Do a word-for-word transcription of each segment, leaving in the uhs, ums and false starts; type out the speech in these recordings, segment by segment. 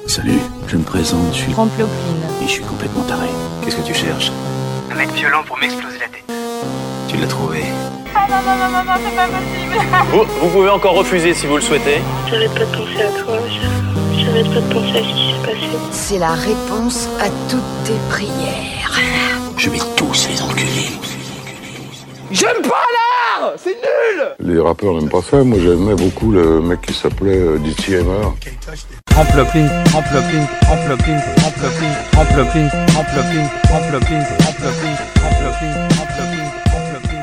Salut, je me présente, je suis Ramplopine. Et je suis complètement taré. Qu'est-ce que tu cherches? Un mec violent pour m'exploser la tête. Tu l'as trouvé? Ah non, non, non, non, non, c'est pas possible. Vous, vous pouvez encore refuser si vous le souhaitez. J'arrête pas de penser à toi, j'arrête pas de penser à ce qui s'est passé. C'est la réponse à toutes tes prières. Je vais tous les enculer. J'aime pas l'art! C'est nul! Les rappeurs n'aiment pas ça. Moi, j'aimais beaucoup le mec qui s'appelait euh, D T M R. Ramplopine, Ramplopine, Ramplopine, Ramplopine, Ramplopine, Ramplopine, Ramplopine, Ramplopine, Ramplopine, Ramplopine, Ramplopine.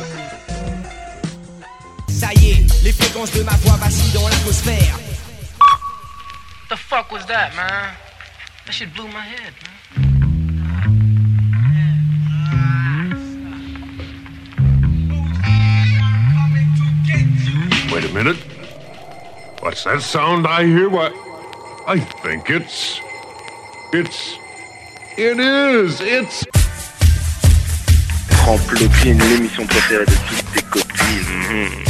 Ça y est, les fréquences de ma voix vacillent dans l'atmosphère. The fuck was that, man? That shit blew my head, man. Wait a minute. What's that sound I hear? What? I think it's... It's... It is! It's... Ramplopine, l'émission préférée de toutes tes copines. Mmh.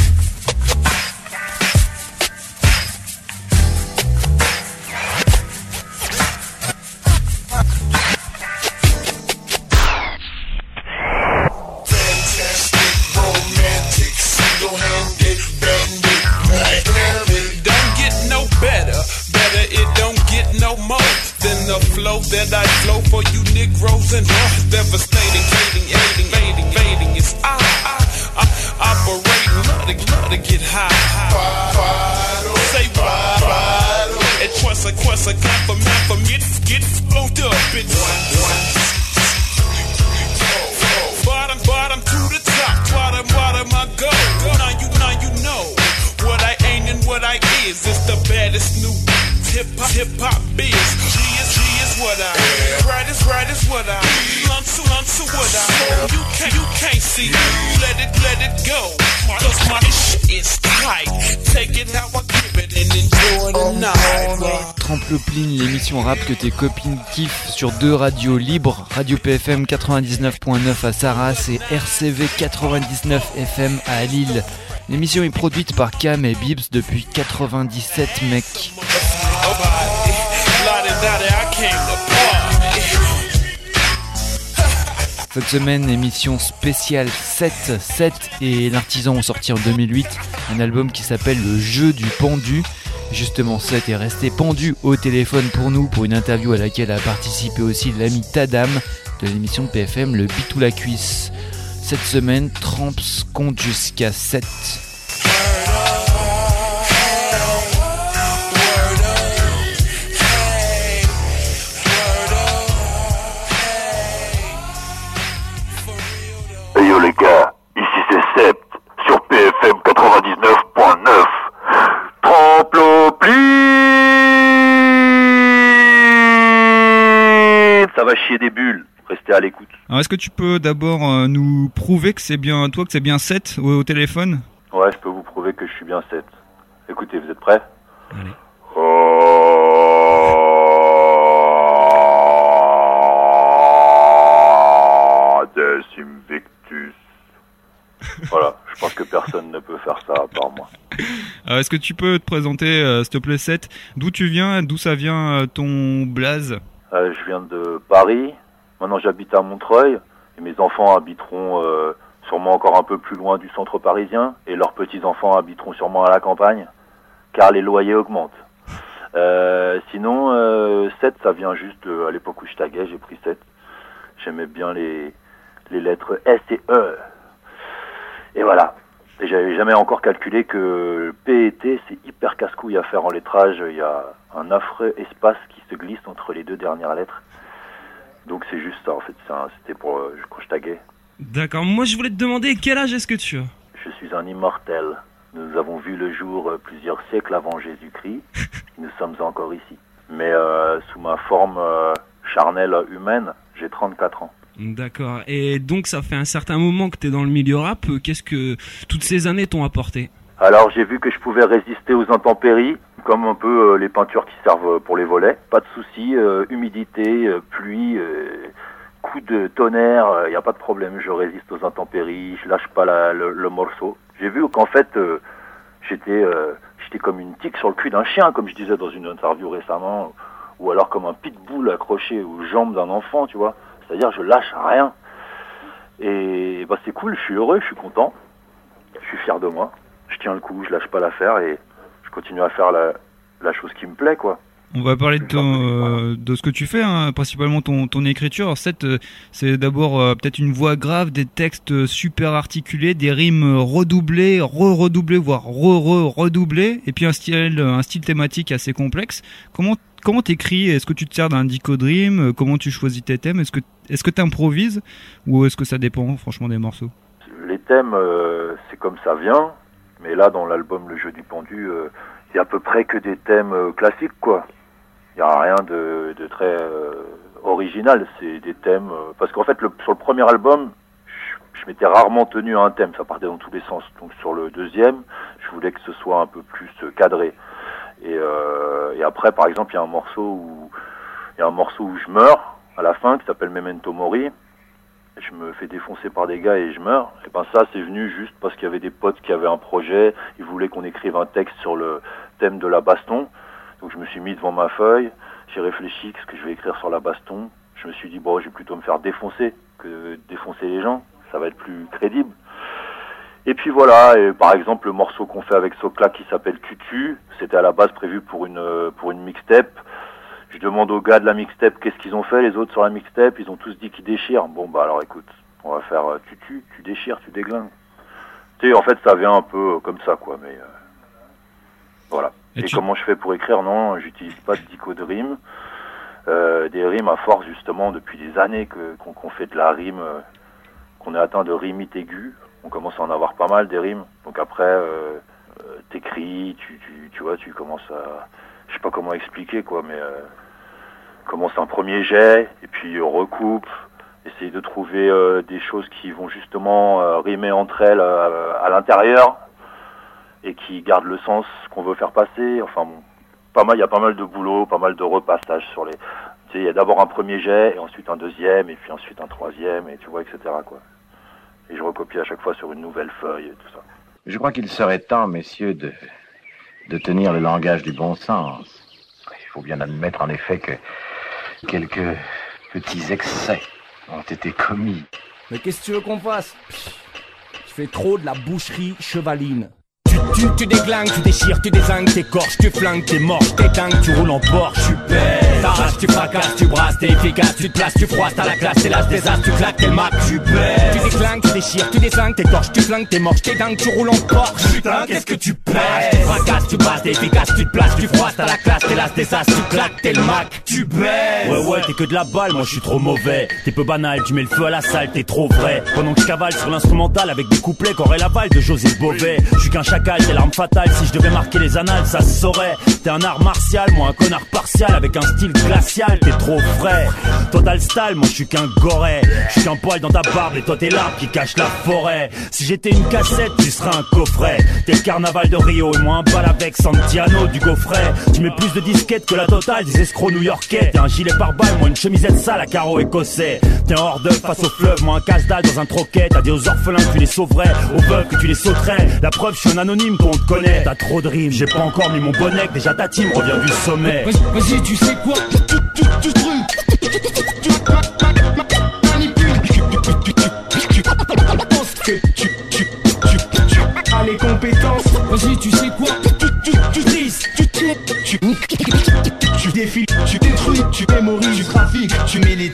That I flow for you Negroes and uh, devastating, fading, aiding, fading, fading. It's I, I, I, operating, love to, love to get high. Say why? Et toi ça, quoi ça, compliment for me, get floated up, bitch. Bottom, bottom to the top, bottom, bottom I go. Now you, now you know what I ain't and what I is. It's the baddest new hip hop, hip hop biz. G is, G is what I am. Right is, right is what I am. Lump to, lump to what I am. You can't, you can't see. Let it, let it go. Cause my shit is tight. Take it how I give it and enjoy the night. Ramplopine, l'émission rap que tes copines kiffent sur deux radios libres, Radio P F M quatre-vingt-dix-neuf point neuf à Sarras et R C V quatre-vingt-dix-neuf F M à Lille. L'émission est produite par Cam et Bibs depuis quatre-vingt-dix-sept, mec. Cette semaine, émission spéciale sept. sept et l'Artisan ont sorti en deux mille huit un album qui s'appelle Le Jeu du Pendu. Justement, sept est resté pendu au téléphone pour nous pour une interview à laquelle a participé aussi l'ami Tadam de l'émission de P F M Le Bit ou la Cuisse. Cette semaine, Tramps compte jusqu'à sept. Hey yo les gars, ici c'est Sept, sur P F M quatre-vingt-dix-neuf point neuf. Ramplopine. Ça va chier des bulles, restez à l'écoute. Alors est-ce que tu peux d'abord euh, nous prouver que c'est bien toi, que c'est bien Sept au, au téléphone? Ouais, je peux vous prouver que je suis bien Sept. Écoutez, vous êtes prêts? Allez. Oh. Decimvictus. Voilà, je pense que personne ne peut faire ça à part moi. Alors est-ce que tu peux te présenter, euh, s'il te plaît, Sept? D'où tu viens? D'où ça vient euh, ton blaze? euh, Je viens de Paris. Maintenant j'habite à Montreuil. Et mes enfants habiteront euh, sûrement encore un peu plus loin du centre parisien. Et leurs petits-enfants habiteront sûrement à la campagne. Car les loyers augmentent. Euh, sinon, euh, Sept, ça vient juste euh, à l'époque où je taguais, j'ai pris Sept. J'aimais bien les, les lettres S et E. Et voilà. Et j'avais jamais encore calculé que P et T, c'est hyper casse-couille à faire en lettrage. Il y a un affreux espace qui se glisse entre les deux dernières lettres. Donc c'est juste ça, en fait. C'est un, c'était pour euh, quand je taguais. D'accord. Moi, je voulais te demander quel âge est-ce que tu as? Je suis un immortel. Nous avons vu le jour euh, plusieurs siècles avant Jésus-Christ. Nous sommes encore ici. Mais euh, sous ma forme euh, charnelle humaine, j'ai trente-quatre ans. D'accord. Et donc ça fait un certain moment que tu es dans le milieu rap. Qu'est-ce que toutes ces années t'ont apporté? Alors j'ai vu que je pouvais résister aux intempéries, comme un peu euh, les peintures qui servent pour les volets. Pas de soucis, euh, humidité, euh, pluie, euh, coup de tonnerre, il euh, n'y a pas de problème. Je résiste aux intempéries, je lâche pas la, le, le morceau. J'ai vu qu'en fait euh, j'étais euh, j'étais comme une tique sur le cul d'un chien, comme je disais dans une interview récemment. ou alors comme un pitbull accroché aux jambes d'un enfant, tu vois. C'est-à-dire je lâche rien. Et bah c'est cool, je suis heureux, je suis content, je suis fier de moi. Je tiens le coup, je lâche pas l'affaire et je continue à faire la, la chose qui me plaît, quoi. On va parler de, ton, euh, de ce que tu fais, hein, principalement ton, ton écriture. Alors, c'est, c'est d'abord euh, peut-être une voix grave, des textes super articulés, des rimes redoublées, re-redoublées, voire re-re-redoublées, et puis un style, un style thématique assez complexe. Comment comment t'écris ? Est-ce que tu te sers d'un Dicodream ? Comment tu choisis tes thèmes ? Est-ce que est-ce que t'improvises ou est-ce que ça dépend franchement des morceaux ? Les thèmes, euh, c'est comme ça vient, mais là dans l'album Le Jeu du Pendu, il euh, y a à peu près que des thèmes euh, classiques, quoi. Il n'y a rien de, de très euh, original, c'est des thèmes... Euh, parce qu'en fait, le, sur le premier album, je, je m'étais rarement tenu à un thème, ça partait dans tous les sens. Donc sur le deuxième, je voulais que ce soit un peu plus euh, cadré. Et, euh, et après, par exemple, il y a un morceau où il y a un morceau où je meurs, à la fin, qui s'appelle Memento Mori. Je me fais défoncer par des gars et je meurs. Et ben ça, c'est venu juste parce qu'il y avait des potes qui avaient un projet, ils voulaient qu'on écrive un texte sur le thème de la baston. Donc je me suis mis devant ma feuille, j'ai réfléchi ce que je vais écrire sur la baston. Je me suis dit, bon, je vais plutôt me faire défoncer que défoncer les gens, ça va être plus crédible. Et puis voilà, et par exemple le morceau qu'on fait avec Sokla qui s'appelle Tutu, c'était à la base prévu pour une pour une mixtape. Je demande aux gars de la mixtape qu'est-ce qu'ils ont fait, les autres sur la mixtape, ils ont tous dit qu'ils déchirent. Bon bah alors écoute, on va faire euh, Tutu, tu déchires, tu déglingues. Tu sais, en fait ça vient un peu euh, comme ça quoi, mais euh, voilà. Et, Et tu... comment je fais pour écrire? Non, j'utilise pas de Dicodream. Euh, des rimes à force justement depuis des années que qu'on, qu'on fait de la rime, euh, qu'on est atteint de rimite aiguë. On commence à en avoir pas mal des rimes. Donc après, euh, euh, t'écris, tu, tu, tu vois, tu commences à, je sais pas comment expliquer quoi, mais euh, commence un premier jet et puis euh, recoupe, essaye de trouver euh, des choses qui vont justement euh, rimer entre elles euh, à l'intérieur et qui gardent le sens qu'on veut faire passer. Enfin bon, pas mal, il y a pas mal de boulot, pas mal de repassage sur les. Tu sais, il y a d'abord un premier jet et ensuite un deuxième et puis ensuite un troisième et tu vois, et cetera quoi. Et je recopie à chaque fois sur une nouvelle feuille et tout ça. Je crois qu'il serait temps, messieurs, de, de tenir le langage du bon sens. Il faut bien admettre, en effet, que quelques petits excès ont été commis. Mais qu'est-ce que tu veux qu'on fasse? Je fais trop de la boucherie chevaline. Tu, tu déglingues, tu déchires, tu désingues, t'écorches, tu flingues, t'es mort, t'es dingue, tu roules en Porsche, tu pèses. T'arraches, tu fracasses, tu brasses, t'es efficace, tu te places, tu froisses, t'as la classe, t'es l'as des as, tu claques, t'es le Mac, tu pèses. Tu déglingues, tu déchires, tu désingues, t'écorches, tu flingues, t'es mort, t'es dingue, tu roules en Porsche, putain, qu'est-ce que tu pèses. Tu fracasses, tu brasses, t'es efficace, tu te places, tu froisses, t'as la classe, t'es l'as des as, tu claques, t'es le Mac, tu pèses. Ouais, ouais, t'es que de la balle, moi je suis trop mauvais. T'es peu banal, tu mets le feu à la salle, t'es trop vrai. Pendant que je cavale sur l'instrumental avec des couplets qu'aurait la balle de José Bové. Je suis qu'un chacal, t'es l'arme fatale. Si je devais marquer les annales, ça se saurait. T'es un art martial, moi un connard partial avec un style glacial, t'es trop frais. Total style, moi je suis qu'un goret. Je suis qu'un poil dans ta barbe et toi t'es l'arbre qui cache la forêt. Si j'étais une cassette, tu serais un coffret. T'es le carnaval de Rio et moi un bal avec Santiano du gaufret. Tu mets plus de disquettes que la totale des escrocs new-yorkais. T'es un gilet pare-balles, moi une chemisette sale à carreaux écossais. T'es un hors d'œuvre face au fleuve, moi un casse-dalle dans un troquet. T'as dit aux orphelins que tu les sauverais, aux veuves que tu les sauterais. La preuve, je suis un anonyme, toi on te connaît. T'as trop de rimes, j'ai pas encore mis mon bonnet, déjà ta team revient du sommet. Vas-y, tu sais quoi? Tu, tu, tu, tu, tu manipules. Tu penses que tu, tu, tu, tu as les compétences. Vas-y, tu sais quoi? Tu, tu, tu trises, tu, tu, tu, tu défiles, tu détruis, tu mémorises, tu trafiques, tu milites.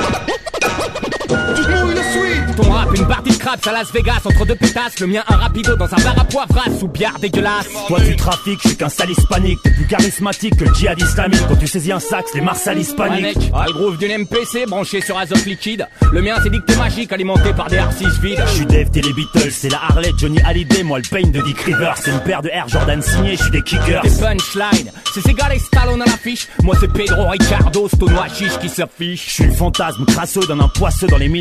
Tu te mous une suite. Ton rap, une partie de craps à Las Vegas entre deux pétasses. Le mien, un rapido dans un bar à poivras sous bière dégueulasse. Toi tu trafiques, je suis qu'un sale hispanique. T'es plus charismatique que le djihad islamique. Quand tu saisis un sax, les marsals hispaniques. Ouais, ah, le groove d'une M P C branché sur azote liquide. Le mien c'est dictée magique alimenté par des R six vides. Je suis Dave, t'es les Beatles, c'est la Harley, Johnny Hallyday. Moi le Pain de Dick Rivers, c'est une paire de Air Jordan signés, je suis des kickers. Des punchlines, c'est Segal et Stallone à l'affiche. Moi c'est Pedro Ricardo, Stonois chiche qui s'affiche. Je suis le fantasme crasseux d'un un poisseux dans les mille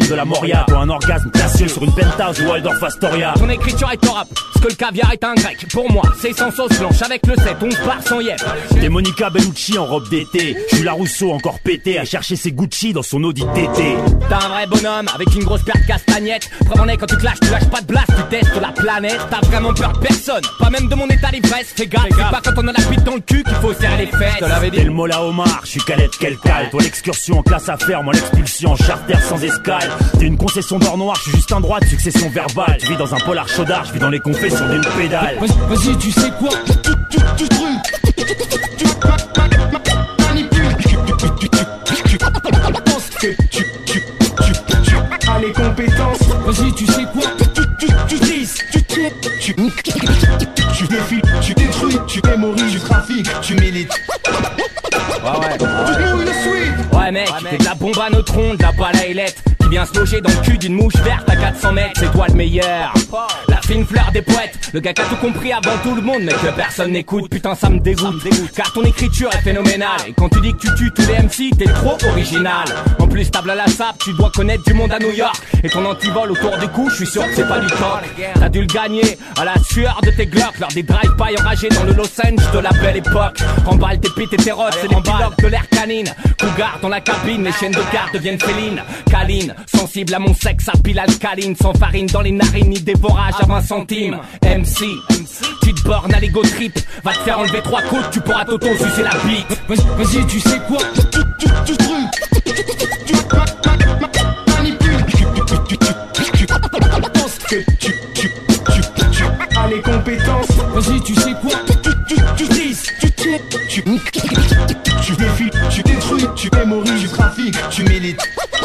l'île de la Moria. Toi un orgasme gracieux sur une penthouse ou Waldorf Astoria. Ton écriture est au rap, ce que le caviar est un grec. Pour moi, c'est sans sauce blanche avec le sept, onze bars sans yep. T'es Monica Bellucci en robe d'été. Jules Rousseau encore pété à chercher ses Gucci dans son Audi T T. T'as un vrai bonhomme avec une grosse paire de castagnettes. Preuve en est quand tu te lâches, tu lâches pas de blast, tu testes la planète. T'as vraiment peur de personne, pas même de mon état d'ivresse. Fais gaffe, c'est pas quand on a la bite dans le cul qu'il faut serrer les fesses. Je te l'avais dit. T'es le Mola Omar, je suis calette quel cal. Toi l'excursion en classe à faire, moi l'expulsion en charter sans escale. T'es une concession d'or noir, je suis juste un droit de succession verbale. Tu vis dans un polar chaudard, je vis dans les confessions d'une pédale. Vas-y, vas-y, tu sais quoi? Tu tu tu tu manipules. Tu penses que tu tu tu as les compétences. Vas-y, tu sais quoi? Tu tu tu dis, tu tu tu tu défiles, tu détruis, tu mémorises, tu trafiques, tu milites. Ouais ouais, Tu mouilles une suite. Ouais mec, t'es de la bombe à neutrons, de la balle à ailettes qui vient se loger dans le cul d'une mouche verte à quatre cents mètres, c'est toi le meilleur. La fine fleur des poètes, le gars qui a tout compris avant tout le monde, mais que personne n'écoute, putain ça me dégoûte. Car ton écriture est phénoménale, et quand tu dis que tu tues tous les M C, t'es trop original. En plus table à la sape, tu dois connaître du monde à New York, et ton antivol autour du cou, je suis sûr que c'est pas du coq. T'as dû le gagner à la sueur de tes glocks, lors des drive-by enragés dans le Los Angeles de la belle époque. Remballe tes pites et tes rottes, c'est les pilotes de l'air canine. Cougar dans la cabine, les chaînes de garde deviennent félines. Câline, sensible à mon sexe, à pile alcaline, sans farine dans les narines, ni dévorage à vingt centimes. M C, tu te bornes à l'ego trip, va te faire enlever trois côtes, tu pourras t'auto-sucer la bite. Vas-y, vas-y, tu sais quoi? Tu tu tu tu tu manipules. Tu penses que tu tu tu tu as les compétences. Vas-y, tu sais quoi? Tu tu tu dis, tu tu tu tu défiles, tu détruis, tu mémorises, tu trafiques, tu milites.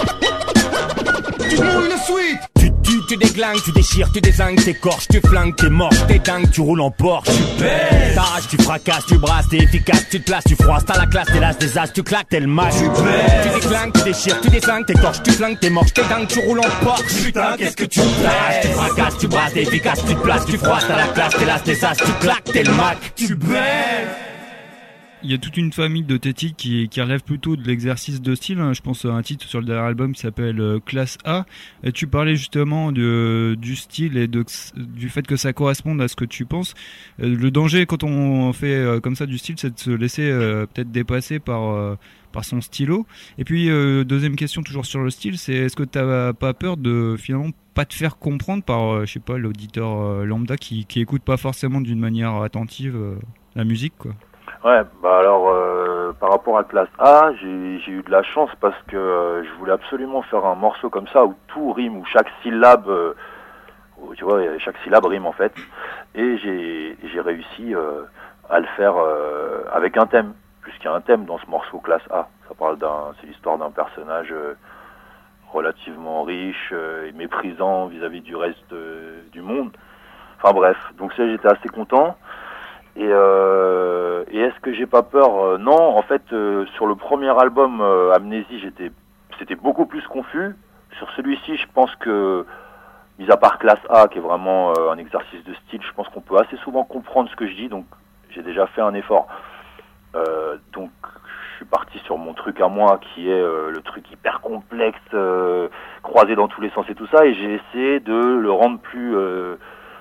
Tu mouilles une suite. Tu tues, tu déglingues, tu déchires, tu désingues, t'écorches, tu flingues, t'es mort, t'es dingue, tu roules en Porsche, tu pèses, t'arraches, tu fracasses, tu brasses, t'es efficace, tu te places, tu froisses, t'as la classe, t'es l'as des as, tu claques, t'es le match, tu pèses, tu déglingues, tu déchires, tu désingues, t'écorches, tu flingues, t'es mort, t'es dingue, tu roules en Porsche, putain, qu'est-ce que tu places, tu fracasses, tu brasses, t'es efficace, tu te places, tu froisses, t'as la classe, t'es l'as des as, tu claques, t'es le match, tu pèses. Il y a toute une famille de tétiques qui, qui relève plutôt de l'exercice de style. Je pense à un titre sur le dernier album qui s'appelle euh, Classe A. Et tu parlais justement de, du style et de, du fait que ça corresponde à ce que tu penses. Euh, le danger quand on fait euh, comme ça du style, c'est de se laisser euh, peut-être dépasser par, euh, par son stylo. Et puis, euh, deuxième question toujours sur le style, c'est est-ce que tu n'as pas peur de finalement pas te faire comprendre par, euh, je sais pas, l'auditeur euh, lambda qui, qui écoute pas forcément d'une manière attentive euh, la musique, quoi? Ouais, bah alors euh, par rapport à Classe A, j'ai, j'ai eu de la chance parce que euh, je voulais absolument faire un morceau comme ça où tout rime, où chaque syllabe, euh, où, tu vois, chaque syllabe rime en fait, et j'ai, j'ai réussi euh, à le faire euh, avec un thème, puisqu'il y a un thème dans ce morceau Classe A. Ça parle d'un, c'est l'histoire d'un personnage euh, relativement riche euh, et méprisant vis-à-vis du reste euh, du monde. Enfin bref, donc ça j'étais assez content. Et, euh, et est-ce que j'ai pas peur? euh, Non, en fait, euh, sur le premier album euh, Amnésie, j'étais, c'était beaucoup plus confus. Sur celui-ci, je pense que, mis à part Classe A, qui est vraiment euh, un exercice de style, je pense qu'on peut assez souvent comprendre ce que je dis, donc j'ai déjà fait un effort. Euh, donc, je suis parti sur mon truc à moi, qui est euh, le truc hyper complexe, euh, croisé dans tous les sens et tout ça, et j'ai essayé de le rendre plus euh,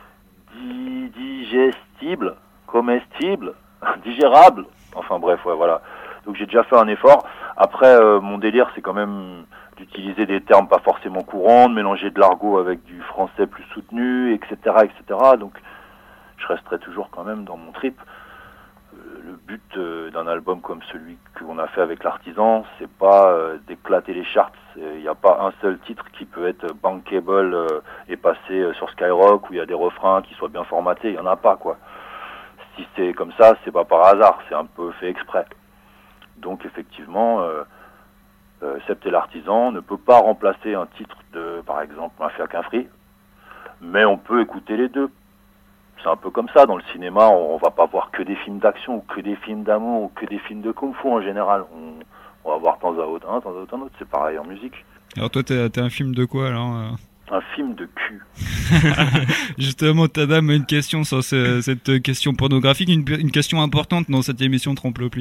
di- digestible. Comestible, digérable, enfin bref, ouais, voilà. Donc j'ai déjà fait un effort. Après, euh, mon délire, c'est quand même d'utiliser des termes pas forcément courants, de mélanger de l'argot avec du français plus soutenu, et cetera, et cetera. Donc je resterai toujours quand même dans mon trip. Euh, le but euh, d'un album comme celui qu'on a fait avec l'Artisan, c'est pas euh, d'éclater les charts. Il n'y a pas un seul titre qui peut être bankable euh, et passer euh, sur Skyrock où il y a des refrains qui soient bien formatés. Il y en a pas, quoi. Si c'est comme ça, c'est pas par hasard, c'est un peu fait exprès. Donc effectivement, euh, euh, Sept et l'Artisan ne peut pas remplacer un titre de, par exemple, Mafia qu'un Free, mais on peut écouter les deux. C'est un peu comme ça, dans le cinéma, on, on va pas voir que des films d'action, ou que des films d'amour, ou que des films de kung-fu en général. On, on va voir de temps à autre un, de temps à autre un autre, c'est pareil en musique. Alors toi, t'es, t'es un film de quoi alors euh... Un film de cul. Justement, Tadam a une question sur ce, cette question pornographique, une, une question importante dans cette émission Trompe-L'Opline.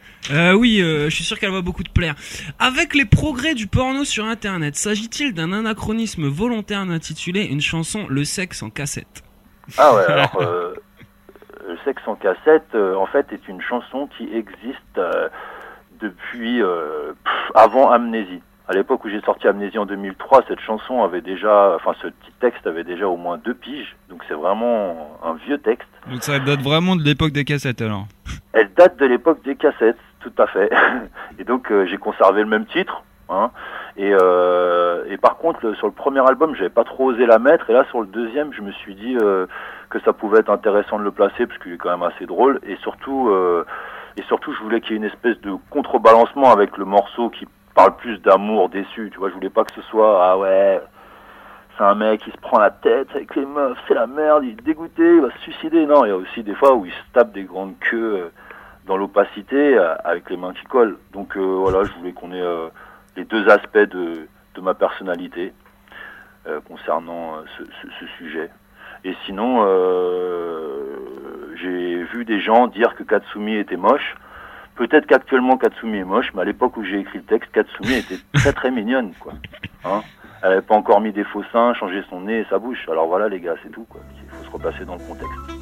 Euh, oui, euh, je suis sûr qu'elle va beaucoup te plaire. Avec les progrès du porno sur Internet, s'agit-il d'un anachronisme volontaire d'intituler une chanson Le sexe en cassette? Ah ouais, alors euh, Le sexe en cassette, euh, en fait, est une chanson qui existe euh, depuis euh, pff, avant Amnésie. À l'époque où j'ai sorti Amnésie en deux mille trois, cette chanson avait déjà, enfin ce petit texte avait déjà au moins deux piges, donc c'est vraiment un vieux texte. Donc ça date vraiment de l'époque des cassettes alors. Elle date de l'époque des cassettes, tout à fait. Et donc euh, j'ai conservé le même titre, hein. Et, euh, et par contre le, sur le premier album, j'avais pas trop osé la mettre, et là sur le deuxième, je me suis dit euh, que ça pouvait être intéressant de le placer parce qu'il est quand même assez drôle, et surtout, euh, et surtout, je voulais qu'il y ait une espèce de contrebalancement avec le morceau qui parle plus d'amour déçu, tu vois, je voulais pas que ce soit ah ouais, c'est un mec qui se prend la tête avec les meufs, c'est la merde, il est dégoûté, il va se suicider. Non, il y a aussi des fois où il se tape des grandes queues euh, dans l'opacité euh, avec les mains qui collent. Donc euh, voilà, je voulais qu'on ait euh, les deux aspects de, de ma personnalité euh, concernant euh, ce, ce, ce sujet. Et sinon, euh, j'ai vu des gens dire que Katsumi était moche. Peut-être qu'actuellement Katsumi est moche, mais à l'époque où j'ai écrit le texte, Katsumi était très très mignonne, quoi. Hein, elle avait pas encore mis des faux seins, changé son nez et sa bouche. Alors voilà les gars, c'est tout, quoi. Il faut se replacer dans le contexte.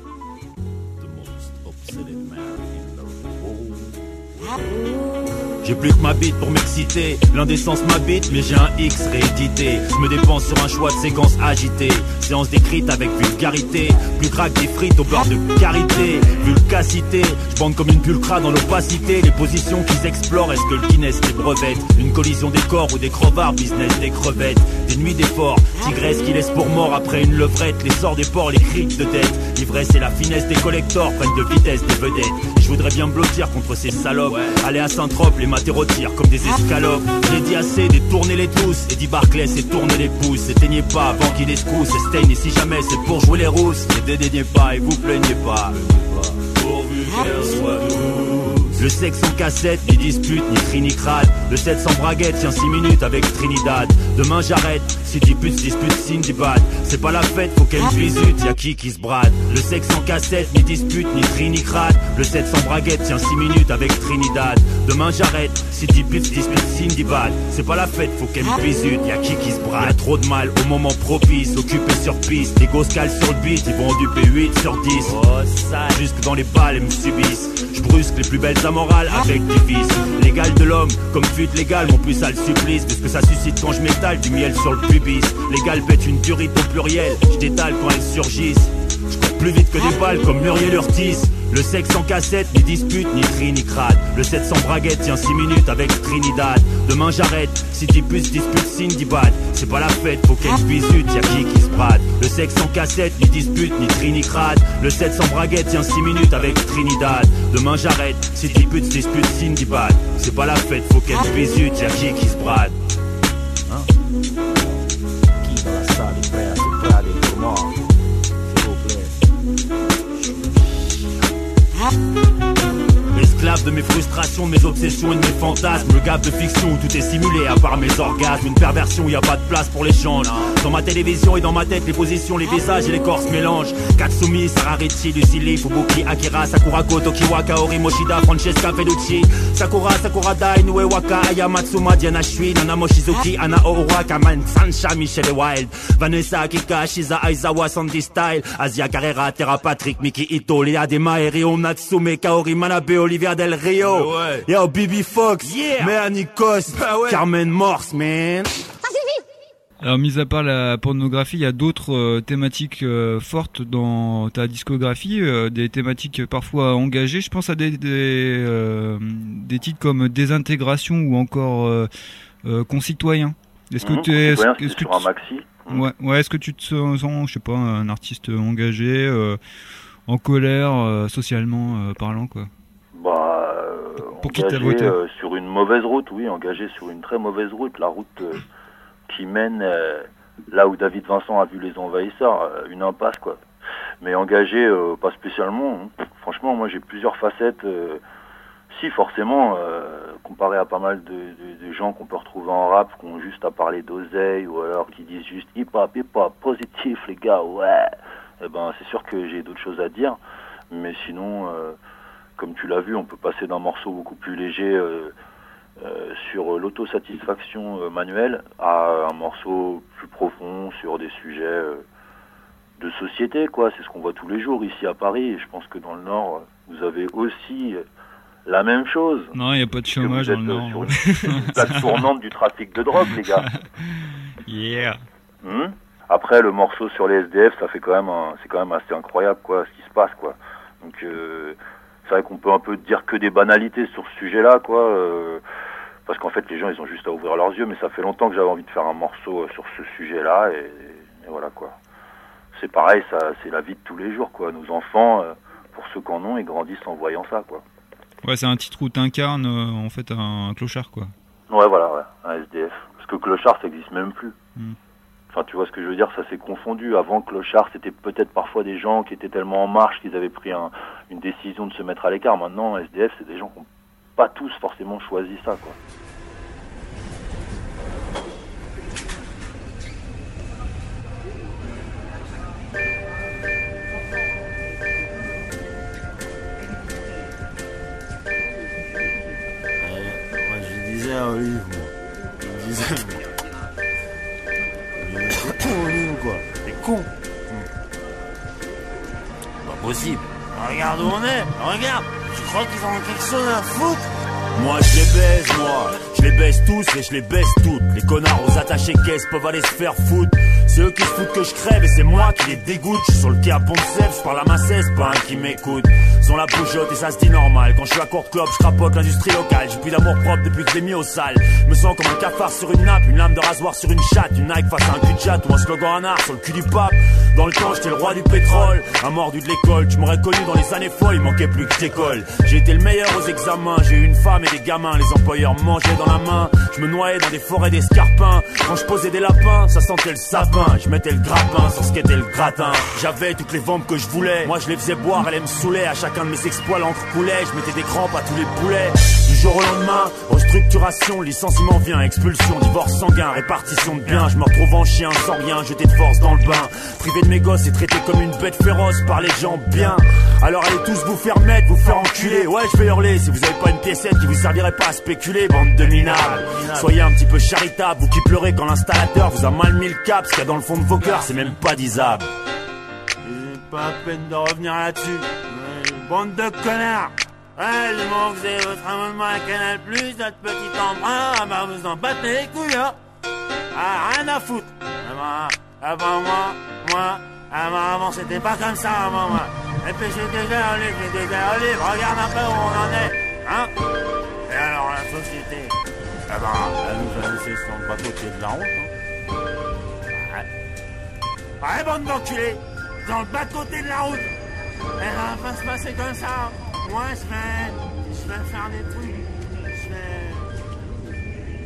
J'ai plus que ma bite pour m'exciter. L'indécence m'habite, mais j'ai un X réédité. Je me dépense sur un choix de séquence agitée. Séance décrite avec vulgarité. Plus crack des frites au beurre de karité. Vulcacité, je bande comme une pulcra dans l'opacité. Les positions qu'ils explorent, est-ce que le Guinness les brevette? Une collision des corps ou des crevards, business des crevettes. Des nuits d'efforts, tigresse qui laisse pour mort après une levrette. Les sorts des porcs, les criques de dette. L'ivresse et la finesse des collectors prennent de vitesse des vedettes. Et je voudrais bien me blottir contre ces salopes. Aller à Saint-Trope, les matérotirs comme des escalopes. J'ai dit assez, détournez-les tous. Eddie Barclay, c'est tourner les pouces. Éteignez pas avant qu'il escousse. Estagne, et si jamais c'est pour jouer les rousses, ne dédaignez pas et vous plaignez pas. Pourvu qu'elle soit douce. Le sexe en cassette, ni dispute, ni cri, ni crade. Le sept sans braguette, tiens six minutes avec Trinidad. Demain j'arrête, si dix putes se disputent, Cindy bad. C'est pas la fête, faut qu'elle me visite, y'a qui qui se brade. Le sexe en cassette, ni dispute, ni cri, ni crade. Le sept sans braguette, tiens six minutes avec Trinidad. Demain j'arrête, si dix putes se disputent, Cindy bad. C'est pas la fête, faut qu'elle me visite, y'a qui qui se brade. Y'a trop de mal au moment propice, occupé sur piste. Les gosses calent sur le beat, ils vont en duper huit sur dix. Oh, ça, jusque dans les balles, elles me subissent. Je brusque les plus belles amorales avec du vice. L'égal de l'homme, comme fuite légale, mon plus sale supplice. Parce que ça suscite quand je m'étale du miel sur le pubis. L'égal pète une durite au pluriel, je détale quand elles surgissent. Je cours plus vite que des balles comme Muriel Urtis. Le sexe en cassette, ni dispute, ni tri, ni crade. Le sept sans braguette, tiens six minutes avec Trinidad. Demain j'arrête, si t'y plus dispute, Cindy bad. C'est pas la fête, faut qu'elle bisute, y'a qui qui se brade. Le sexe en cassette, ni dispute, ni tri, ni crade. Le sept sans braguette, tiens six minutes avec Trinidad. Demain j'arrête, si t'y plus dispute, Cindy bad. C'est pas la fête, faut qu'elle bisute, y'a qui qui se brade. Hein? Qui dans la salle est prêt à se brader pour moi? S'il vous plaît. Esclave de mes frustrations, de mes obsessions et de mes fantasmes. Le gap de fiction où tout est simulé à part mes orgasmes. Une perversion où y a pas de place pour l'échange. Dans ma télévision et dans ma tête, les positions, les visages et les corps se mélangent. Katsumi, Sararichi, Lucili, Fubuki, Akira, Sakurako, Tokiwa, Kaori, Moshida, Francesca, Feducci, Sakura, Sakura Dai, Nue Waka, Aya Matsuma, Diana Shui, Nana Mochizuki, Ana Oura, Kaman, Sancha, Michelle Wild, Vanessa, Akika, Shiza, Aizawa, Sandy Style, Asia Carrera, Terra Patrick, Miki Ito, Léa Dema, Erion, Natsume, Kaori, Manabe, Olivia Del Rio, ouais. Yo, Bibi Fox, yeah. Mea Nikos, bah ouais. Carmen Morse, man. Alors, mis à part la pornographie, il y a d'autres euh, thématiques euh, fortes dans ta discographie, euh, des thématiques parfois engagées. Je pense à des des, euh, des titres comme Désintégration ou encore euh, euh, Concitoyen. Est-ce mmh, que tu es, est-ce, est-ce est-ce sur que un tu, maxi. Ouais, ouais, est-ce que tu te sens, je sais pas, un artiste engagé, euh, en colère, euh, socialement euh, parlant, quoi? Bah, euh, pour qui t'as engagé voté euh, sur une mauvaise route, oui, engagé sur une très mauvaise route, la route euh, qui mène euh, là où David Vincent a vu les envahisseurs, euh, une impasse, quoi. Mais engagé, euh, pas spécialement. Hein. Franchement, moi j'ai plusieurs facettes. Euh, si, forcément, euh, comparé à pas mal de, de, de gens qu'on peut retrouver en rap, qui ont juste à parler d'oseille, ou alors qui disent juste hip-hop, hip-hop, positif, les gars, ouais. Eh ben, c'est sûr que j'ai d'autres choses à dire. Mais sinon, euh, comme tu l'as vu, on peut passer d'un morceau beaucoup plus léger euh, euh, sur l'autosatisfaction euh, manuelle à un morceau plus profond sur des sujets euh, de société, quoi. C'est ce qu'on voit tous les jours ici à Paris, et je pense que dans le Nord, vous avez aussi la même chose. Non, il n'y a pas de chômage dans le Nord. Sur une, une plaque tournante du trafic de drogue, les gars. Yeah. Hum Après, le morceau sur les S D F, ça fait quand même, un, c'est quand même assez incroyable, quoi, ce qui se passe, quoi. Donc, euh, c'est vrai qu'on peut un peu dire que des banalités sur ce sujet-là, quoi. Euh, parce qu'en fait, les gens, ils ont juste à ouvrir leurs yeux. Mais ça fait longtemps que j'avais envie de faire un morceau sur ce sujet-là, et, et voilà, quoi. C'est pareil, ça, c'est la vie de tous les jours, quoi. Nos enfants, euh, pour ceux qui en ont, ils grandissent en voyant ça, quoi. Ouais, c'est un titre où t'incarnes euh, en fait un, un clochard, quoi. Ouais, voilà, ouais, un S D F. Parce que clochard, ça existe même plus. Mm. Enfin, tu vois ce que je veux dire, ça s'est confondu. Avant, clochard, c'était peut-être parfois des gens qui étaient tellement en marche qu'ils avaient pris un, une décision de se mettre à l'écart. Maintenant, S D F, c'est des gens qui n'ont pas tous forcément choisi ça, quoi. À Olive, moi. Il me disait, t'es con, Olive, ou quoi? T'es con. Pas possible. Regarde où on est. Regarde. Tu crois qu'ils ont quelque chose à foutre? Moi je les baise, moi, je les baise tous et je les baise toutes. Les connards aux attachés caisses peuvent aller se faire foutre. C'est eux qui se foutent que je crève et c'est moi qui les dégoûte. Je suis sur le quai à Pont-de-Sèvres, je parle à ma cesse, pas un qui m'écoute. Ils ont la bougeotte et ça se dit normal. Quand je suis à court club, je crapote l'industrie locale. J'ai plus d'amour propre depuis que je l'ai mis au sale. Je me sens comme un cafard sur une nappe, une lame de rasoir sur une chatte, une Nike face à un cul de chatte ou un slogan en art sur le cul du pape. Dans le temps j'étais le roi du pétrole, un mordu de l'école. Tu m'aurais connu dans les années folles, il manquait plus que t'école. J'ai été le meilleur aux examens, j'ai eu une femme et des gamins. Les employeurs mangeaient dans la main, je me noyais dans des forêts d'escarpins. Quand je posais des lapins, ça sentait le sapin. Je mettais le grappin sans ce qu'était le gratin. J'avais toutes les ventes que je voulais, moi je les faisais boire, elle me saoulait. À chacun de mes exploits l'encre coulait, je mettais des crampes à tous les poulets. Du jour au lendemain, restructuration, licenciement vient, expulsion, divorce sanguin, répartition de biens. Je me retrouve en chien, sans rien, jeté de force dans le bain. Privé de mes gosses et traité comme une bête féroce par les gens bien. Alors allez tous vous faire mettre, vous faire enculer. Ouais, je vais hurler si vous avez pas une piécette qui vous servirait pas à spéculer, bande de minables. Soyez un petit peu charitable, vous qui pleurez quand l'installateur vous a mal mis le cap. Ce qu'il y a dans le fond de vos cœurs, c'est même pas disable. J'ai pas la peine de revenir là-dessus. Ouais, bande de connards. Ouais, du moment que vous avez votre amendement à Canal plus, notre petit emprunt, ah bah vous en battez les couilles, hein. Ah, rien à foutre. Ah bah, ah bah moi, moi, ah bah avant c'était pas comme ça, avant moi. Et puis j'étais déjà en livre, j'étais déjà en livre, regarde un peu où on en est, hein. Et alors la société, ah bah, elle nous a laissé sur le bas-côté de la route, hein. Ouais. Ouais, bande d'enculés, dans le bas-côté de la route. Et ça va pas se passer comme ça. Moi, je vais, je vais faire des trucs. Je vais...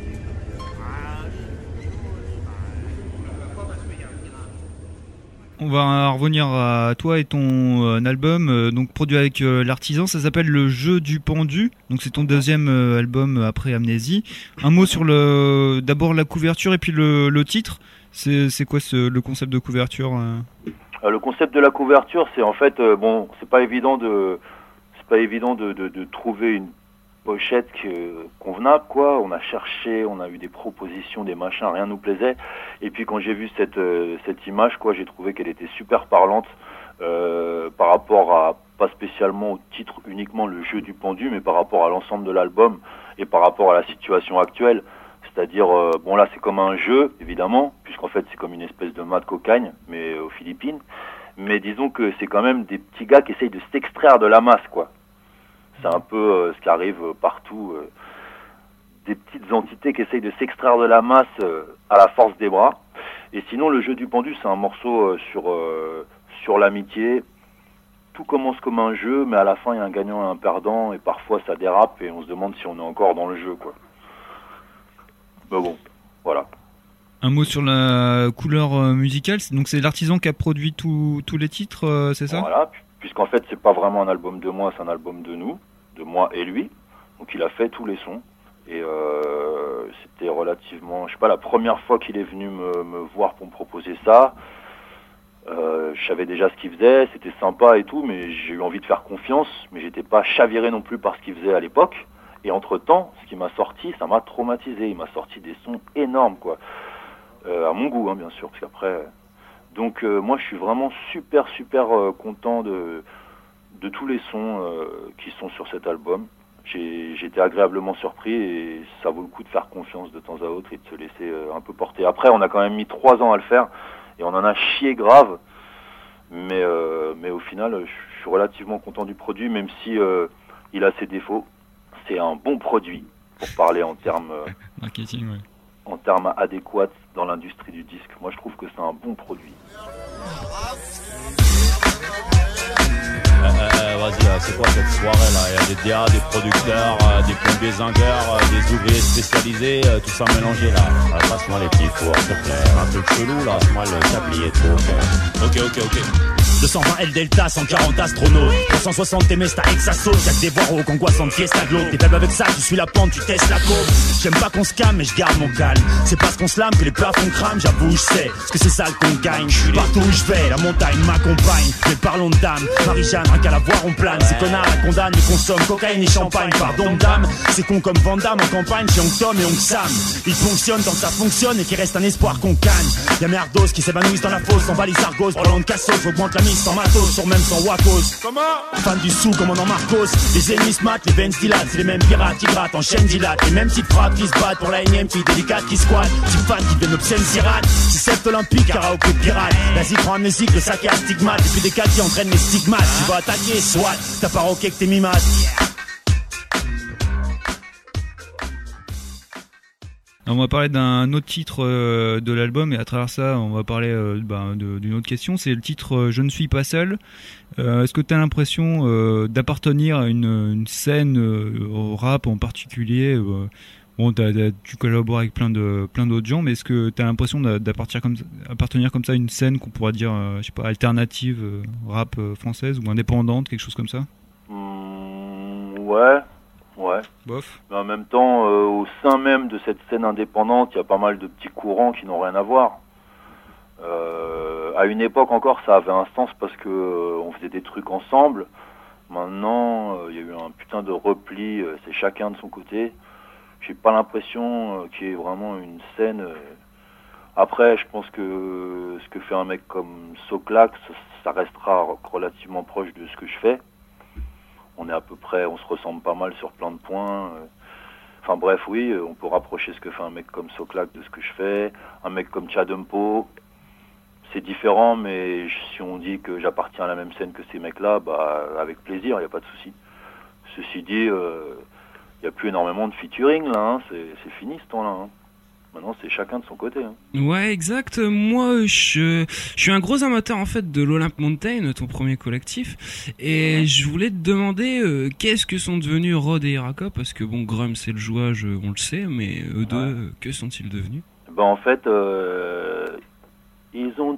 On va revenir à toi et ton euh, album, euh, donc produit avec euh, l'artisan. Ça s'appelle Le Jeu du Pendu. Donc c'est ton deuxième euh, album après Amnésie. Un mot sur le, d'abord la couverture et puis le, le titre. C'est, c'est quoi ce, le concept de couverture euh Euh, le concept de la couverture, c'est en fait, euh, bon, c'est pas évident de, c'est pas évident de, de, de trouver une pochette que, convenable, quoi. On a cherché, on a eu des propositions, des machins, rien nous plaisait. Et puis quand j'ai vu cette, euh, cette image, quoi, j'ai trouvé qu'elle était super parlante euh, par rapport à, pas spécialement au titre uniquement Le Jeu du Pendu, mais par rapport à l'ensemble de l'album et par rapport à la situation actuelle. C'est-à-dire, euh, bon là c'est comme un jeu, évidemment, puisqu'en fait c'est comme une espèce de mat de cocagne, mais euh, aux Philippines. Mais disons que c'est quand même des petits gars qui essayent de s'extraire de la masse, quoi. C'est un peu euh, ce qui arrive euh, partout. Euh, des petites entités qui essayent de s'extraire de la masse euh, à la force des bras. Et sinon, Le Jeu du Pendu, c'est un morceau euh, sur, euh, sur l'amitié. Tout commence comme un jeu, mais à la fin il y a un gagnant et un perdant, et parfois ça dérape, et on se demande si on est encore dans le jeu, quoi. Mais bon, voilà. Un mot sur la couleur euh, musicale. Donc c'est l'artisan qui a produit tous tous les titres, euh, c'est ça? Voilà, puisqu'en fait c'est pas vraiment un album de moi, c'est un album de nous, de moi et lui. Donc il a fait tous les sons. Et euh, c'était relativement, je sais pas, la première fois qu'il est venu me, me voir pour me proposer ça. Euh, je savais déjà ce qu'il faisait, c'était sympa et tout, mais j'ai eu envie de faire confiance, mais j'étais pas chaviré non plus par ce qu'il faisait à l'époque. Et entre-temps, ce qui m'a sorti, ça m'a traumatisé. Il m'a sorti des sons énormes, quoi. Euh, à mon goût, hein, bien sûr, parce qu'après... Donc euh, moi, je suis vraiment super, super euh, content de, de tous les sons euh, qui sont sur cet album. J'ai, j'ai été agréablement surpris et ça vaut le coup de faire confiance de temps à autre et de se laisser euh, un peu porter. Après, on a quand même mis trois ans à le faire et on en a chié grave. Mais, euh, mais au final, je suis relativement content du produit, même si euh, il a ses défauts. C'est un bon produit, pour parler en termes euh, marketing, ouais. En termes adéquats dans l'industrie du disque. Moi, je trouve que c'est un bon produit. Euh, euh, vas-y, euh, c'est quoi cette soirée là? Il y a des D A, des producteurs, euh, des plombiers zingueurs, euh, des ouvriers spécialisés, euh, tout ça mélangé là. Ah, passe-moi les petits fours, s'il te plaît. Un truc chelou là, passe-moi le tablier trop. Ok, ok, ok. deux cent vingt L Delta, cent quarante astronautes, trois cent soixante M S ta Exaso, y'a que des voies au Congo, cent fiesta glauque. T'es faible avec ça, tu suis la pente, tu testes la côte. J'aime pas qu'on se calme, mais je garde mon calme. C'est parce qu'on se lame que les plafonds crament, j'avoue, je sais. Parce que c'est ça qu'on gagne. Partout où je vais, la montagne m'accompagne. Mais parlons de dame, Marie-Jeanne, rien qu'à la voir, on plane. Ces connards la condamnent, mais consomment cocaïne et champagne. Pardon, dame, c'est con comme Van Damme en campagne chez Onk Tom et Onk Sam. Ils fonctionnent tant que ça fonctionne et qu'il reste un espoir qu'on gagne. Y'a merdos qui s'évanouissent dans la fosse, en valise Argos. Roland de Cassos, j'augmente la mise sans matos, sur même sans Wacos. Comment? Fan du sou, commandant Marcos. Les ennemis se matent, les veines dilatent. C'est les mêmes pirates qui grattent en chaîne dilate. Les mêmes petites frappes qui se battent pour la énième fille délicate qui squatte. Type fan qui deviennent obscènes pirates. C'est sept olympique, karaoké de pirate. L'Asie prend amnésique, le saké à stigmate. Et puis des cas qui entraînent les stigmates. Tu vas attaquer, soit t'as pas roqué que t'es mimate. On va parler d'un autre titre euh, de l'album et à travers ça, on va parler euh, bah, de, d'une autre question. C'est le titre euh, Je ne suis pas seul. Euh, est-ce que tu as l'impression euh, d'appartenir à une, une scène euh, au rap en particulier euh, Bon, t'as, t'as, tu collabores avec plein de plein d'autres gens, mais est-ce que tu as l'impression d'appartenir comme appartenir comme ça à une scène qu'on pourrait dire, euh, je sais pas, alternative, euh, rap euh, française ou indépendante, quelque chose comme ça? Mmh, ouais. Ouais. Bof. Mais en même temps, euh, au sein même de cette scène indépendante, il y a pas mal de petits courants qui n'ont rien à voir. Euh, à une époque encore, ça avait un sens parce que euh, on faisait des trucs ensemble. Maintenant, euh, il y a eu un putain de repli. Euh, c'est chacun de son côté. J'ai pas l'impression euh, qu'il y ait vraiment une scène. Euh... Après, je pense que euh, ce que fait un mec comme Soclax, ça, ça restera relativement proche de ce que je fais. On est à peu près, on se ressemble pas mal sur plein de points. Enfin bref, oui, on peut rapprocher ce que fait un mec comme Soclax de ce que je fais. Un mec comme Tchadumpo, c'est différent, mais si on dit que j'appartiens à la même scène que ces mecs-là, bah avec plaisir, il n'y a pas de souci. Ceci dit, il euh, n'y a plus énormément de featuring là, hein. c'est, c'est fini ce temps-là. Hein. Maintenant, c'est chacun de son côté. Hein. Ouais, exact. Moi, je, je suis un gros amateur en fait de l'Olympe Mountain, ton premier collectif, et je voulais te demander euh, qu'est-ce que sont devenus Rod et Iraka, parce que bon, Grum c'est le jouage, on le sait, mais eux deux, ouais. Que sont-ils devenus? Ben en fait, euh, ils ont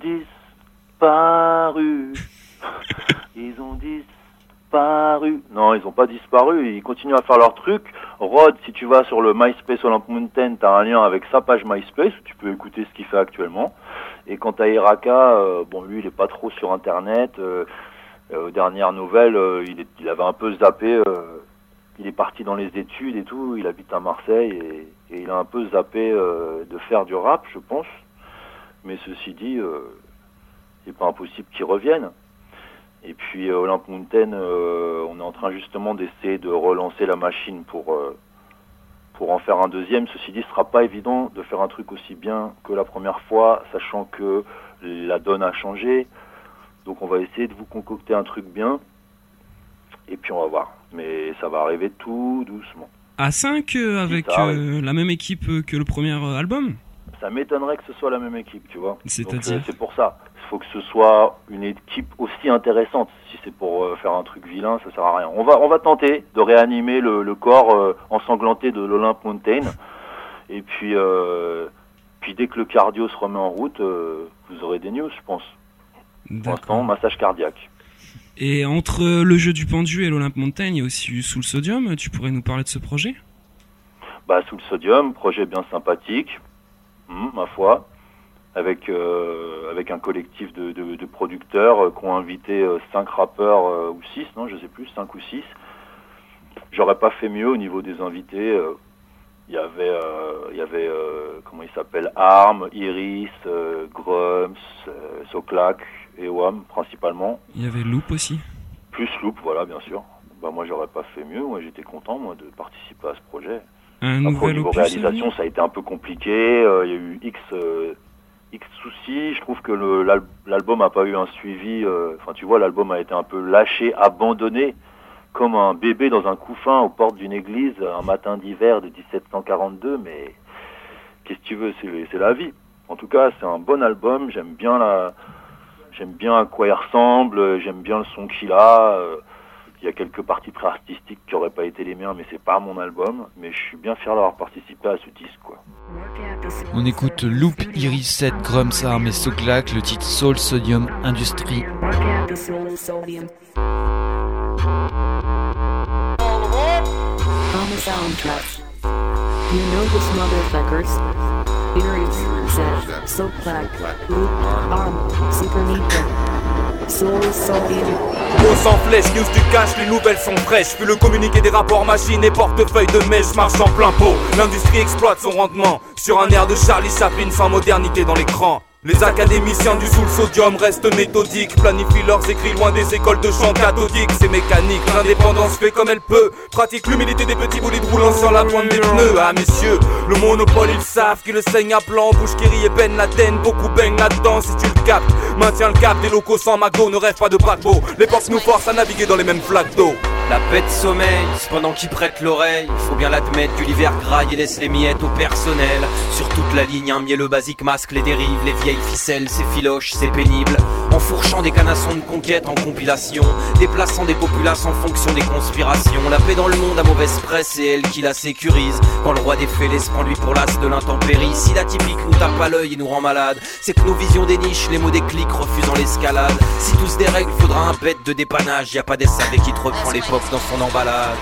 disparu. Ils ont disparu. Disparu. Non, ils ont pas disparu, ils continuent à faire leur truc. Rod, si tu vas sur le MySpace Olympe Mountain, t'as un lien avec sa page MySpace où tu peux écouter ce qu'il fait actuellement. Et quant à Iraka, euh, bon lui il est pas trop sur internet. Euh, euh, aux dernières nouvelles, euh, il, est, il avait un peu zappé. Euh, il est parti dans les études et tout. Il habite à Marseille et, et il a un peu zappé euh, de faire du rap, je pense. Mais ceci dit, euh, c'est pas impossible qu'il revienne. Et puis euh, Olympe Mountain, euh, on est en train justement d'essayer de relancer la machine pour euh, pour en faire un deuxième. Ceci dit, ce sera pas évident de faire un truc aussi bien que la première fois, sachant que la donne a changé. Donc on va essayer de vous concocter un truc bien, et puis on va voir. Mais ça va arriver tout doucement. À cinq euh, avec euh, la même équipe que le premier album? Ça m'étonnerait que ce soit la même équipe, tu vois. C'est-à-dire euh, c'est pour ça. Il faut que ce soit une équipe aussi intéressante. Si c'est pour euh, faire un truc vilain, ça sert à rien. On va, on va tenter de réanimer le, le corps euh, ensanglanté de l'Olympe Mountain. Et puis, euh, puis dès que le cardio se remet en route, euh, vous aurez des news, je pense. D'accord. Pour l'instant, massage cardiaque. Et entre le jeu du pendu et l'Olympe Mountain, il y a aussi eu Sous le Sodium. Tu pourrais nous parler de ce projet? Bah, Sous le Sodium, projet bien sympathique, hum, ma foi. avec euh, avec un collectif de, de, de producteurs euh, qui ont invité euh, cinq rappeurs euh, ou six, non, je sais plus, cinq ou six. J'aurais pas fait mieux au niveau des invités. Euh, il y avait euh, il y avait euh, comment il s'appelle, Arm, Iris, euh, Grums, euh, Soclac et Wham principalement. Il y avait Loop aussi. Plus Loop, voilà, bien sûr. Bah moi j'aurais pas fait mieux. Moi j'étais content moi de participer à ce projet. Un Après, au niveau opus, réalisation, ça a été un peu compliqué. Euh, il y a eu X euh, X soucis. Je trouve que le, l'al- l'album a pas eu un suivi. Enfin, euh, tu vois, l'album a été un peu lâché, abandonné, comme un bébé dans un couffin aux portes d'une église un matin d'hiver de dix-sept cent quarante-deux. Mais qu'est-ce que tu veux, c'est, c'est la vie. En tout cas, c'est un bon album. J'aime bien la, j'aime bien à quoi il ressemble. J'aime bien le son qu'il a. Euh, Il y a quelques parties très artistiques qui n'auraient pas été les miens, mais c'est pas mon album. Mais je suis bien fier d'avoir participé à ce disque, quoi. On écoute Loop, Iris sept, Grums, Arm et Soclac, le titre Soul Sodium Industry. You know this motherfuckers. Iris sept, Soclac, Loop, Arm, Super Nitro, Soul Sodium. On s'en flèche, news du cash, les nouvelles sont fraîches. Puis le communiqué des rapports machines et portefeuille de mèche marche en plein pot. L'industrie exploite son rendement sur un air de Charlie Chaplin sans modernité dans l'écran. Les académiciens du Soul Sodium restent méthodiques, planifient leurs écrits loin des écoles de chant cathodiques. C'est mécanique, l'indépendance fait comme elle peut, pratique l'humilité des petits bolides roulant sur la pointe des pneus. Ah messieurs, le monopole ils savent qu'ils le saignent à plan. Bouche qui rit et Ben Laden, beaucoup baignent là-dedans. Si tu le captes, maintiens le cap, des locaux sans McDo, ne rêve pas de paquebot. L'époque nous force à naviguer dans les mêmes flaques d'eau. La bête sommeille, cependant qu'il prête l'oreille. Il faut bien l'admettre que l'hiver graille et laisse les miettes au personnel. Sur toute la ligne, un mielleux basique masque les dérives, les vieilles ficelles, c'est filoche, c'est pénible. Enfourchant des canassons de conquête en compilation, déplaçant des populaces en fonction des conspirations. La paix dans le monde à mauvaise presse, c'est elle qui la sécurise. Quand le roi des fêlés se prend lui pour l'as de l'intempérie. Si la typique nous tape à l'œil et nous rend malade, c'est que nos visions dénichent les mots des clics refusant l'escalade. Si tous des règles, faudra un bête de dépannage. Y a pas des S A V qui te reprend l'époque dans son emballage.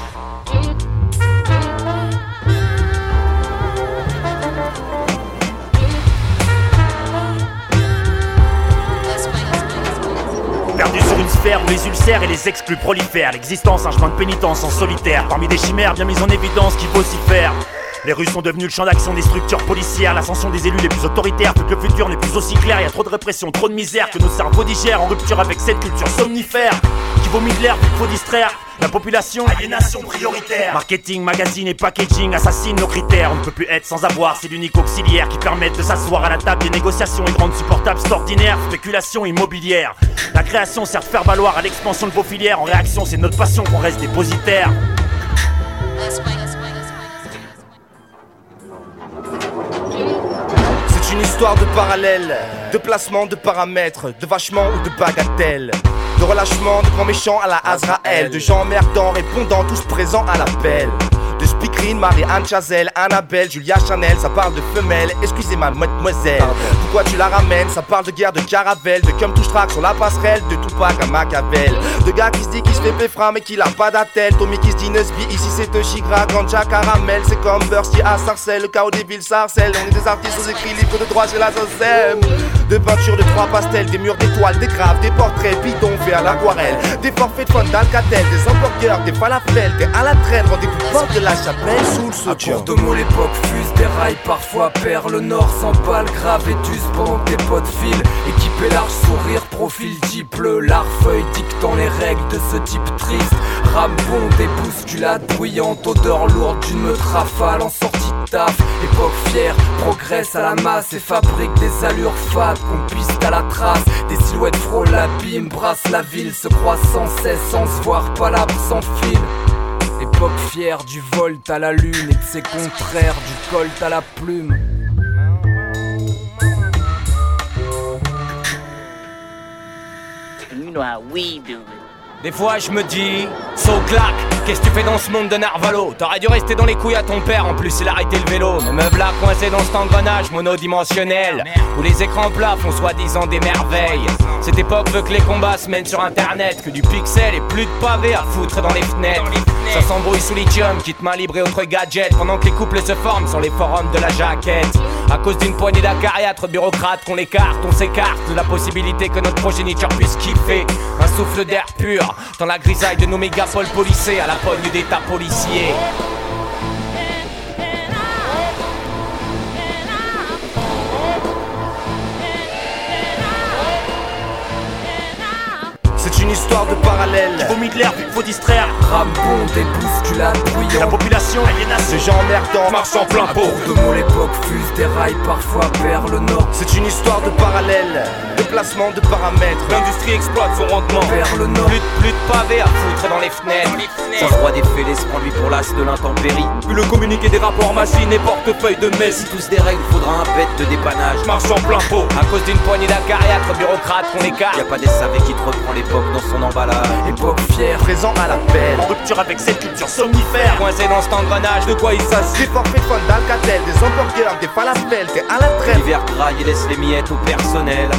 Perdu sur une sphère où les ulcères et les exclus prolifèrent. L'existence, un chemin de pénitence en solitaire. Parmi des chimères bien mises en évidence qu'il faut s'y faire. Les rues sont devenues le champ d'action des structures policières. L'ascension des élus les plus autoritaires fait que le futur n'est plus aussi clair. Y a trop de répression, trop de misère que nos cerveaux digèrent. En rupture avec cette culture somnifère qui vomit de l'air, puis faut distraire la population, aliénation prioritaire. Marketing, magazine et packaging assassinent nos critères. On ne peut plus être sans avoir, c'est l'unique auxiliaire qui permet de s'asseoir à la table des négociations et de rendre supportable cet ordinaire. Spéculation immobilière. La création sert de faire valoir à l'expansion de vos filières. En réaction, c'est notre passion qu'on reste dépositaire. C'est une histoire de parallèles, de placement, de paramètres, de vachement ou de bagatelles. De relâchement, de grands méchants à la Azraël. De gens merdants répondant tous présents à l'appel. De speakerine, Marie-Anne Chazelle, Annabelle, Julia Chanel. Ça parle de femelles, excusez-moi mademoiselle. Pourquoi tu la ramènes? Ça parle de guerre, de caravelle. De comme touche track sur la passerelle, de Tupac à Machiavel. De gars qui se dit qu'il se fait péfra mais qu'il a pas d'attel. Tommy qui se dit Nesby, ici c'est de Chigra, Ganja, Caramel. C'est comme Bursty à Sarcelles, le chaos des villes Sarcelles. On est des artistes aux écrits libres de droit chez la Socem. De peinture, de trois pastels, des murs d'étoiles, des graves, des portraits bidons faits à l'aquarelle. Des forfaits de fun d'Alcatel, des hamburgers, des falafels. Des à la traîne, rendez-vous porte de la chapelle sous le soutien. À court de mots l'époque fuse, des rails parfois perd le nord sans balle grave et tu pendant que tes potes filent. Équipé large sourire, profil type le larfeuille dictant les règles de ce type triste. Rambon, des bousculades bruyantes, odeur lourde d'une meute rafale en sortie de taf. Époque fière, progresse à la masse et fabrique des allures fades qu'on piste à la trace. Des silhouettes frôlent l'abîme, brassent la ville, se croisent sans cesse sans se voir, palabre sans fil. Époque fière du volt à la lune et de ses contraires, du colt à la plume. You know how we do it. Des fois je me dis, so clac, qu'est-ce que tu fais dans ce monde de narvalo? T'aurais dû rester dans les couilles à ton père, en plus il a arrêté le vélo. Me meuf là coincé dans cet engrenage monodimensionnel où les écrans plats font soi-disant des merveilles. Cette époque veut que les combats se mènent sur internet, que du pixel et plus de pavés à foutre dans les fenêtres. Ça s'embrouille sous lithium, quitte main libre et autres gadgets, pendant que les couples se forment sur les forums de la jaquette. À cause d'une poignée d'acariâtres bureaucrates qu'on écarte, on s'écarte de la possibilité que notre progéniture puisse kiffer un souffle d'air pur dans la grisaille de nos mégapoles policés à la pogne d'état policier. C'est une histoire de parallèle. Il vomit de l'air puis qu'il faut distraire. Rambon, des bousculades bruyantes. La population aliénation. Les gens emmerdants marchent en plein pot. De mon époque fuse des rails parfois vers le nord. C'est une histoire de parallèle, de placement de paramètres. L'industrie exploite son rendement vers le nord. Plus, plus de pavés à foutre dans les fenêtres. Sans droit des faits, laisse prendre lui pour l'as de l'intempérie. Puis le communiqué des rapports machines et portefeuille de messe. Si tous des règles, faudra un bête de dépannage. Marche en plein pot. À cause d'une poignée d'acariâtres bureaucrates qu'on écarte. Y'a pas des savés qui te reprend l'époque dans son emballage. Époque fière, présent à l'appel. En rupture avec cette culture somnifère. Coincé dans cet engrenage, de quoi il s'agit? Des forfaits de fond d'Alcatel, des hamburgers, des falafels, t'es à la traîne. L'hiver graille et laisse les miettes au personnel.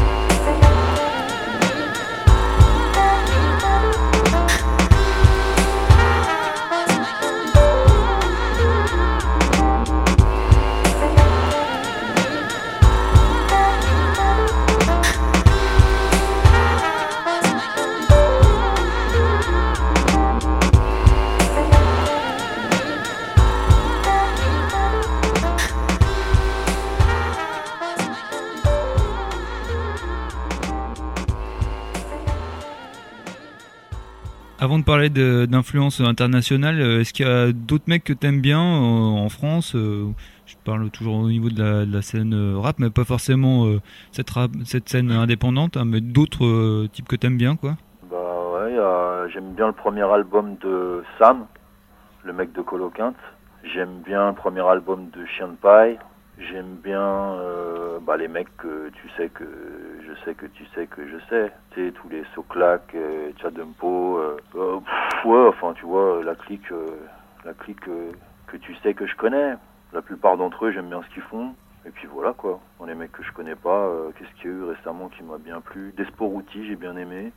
Avant de parler de, d'influence internationale, est-ce qu'il y a d'autres mecs que t'aimes bien euh, en France euh, Je parle toujours au niveau de la, de la scène euh, rap, mais pas forcément euh, cette, rap, cette scène indépendante, hein, mais d'autres euh, types que t'aimes bien, quoi. Bah ouais, euh, j'aime bien le premier album de Sam, le mec de Coloquinte. J'aime bien le premier album de Chien de Paille. J'aime bien euh, bah, les mecs que tu sais que je sais que tu sais que je sais. Tu sais, tous les Soclac, euh, Tchadempo, euh, euh, pff, ouais, enfin tu vois, la clique, euh, la clique euh, que tu sais que je connais. La plupart d'entre eux, j'aime bien ce qu'ils font. Et puis voilà quoi. Dans les mecs que je connais pas, euh, qu'est-ce qu'il y a eu récemment qui m'a bien plu? Desporuti, j'ai bien aimé.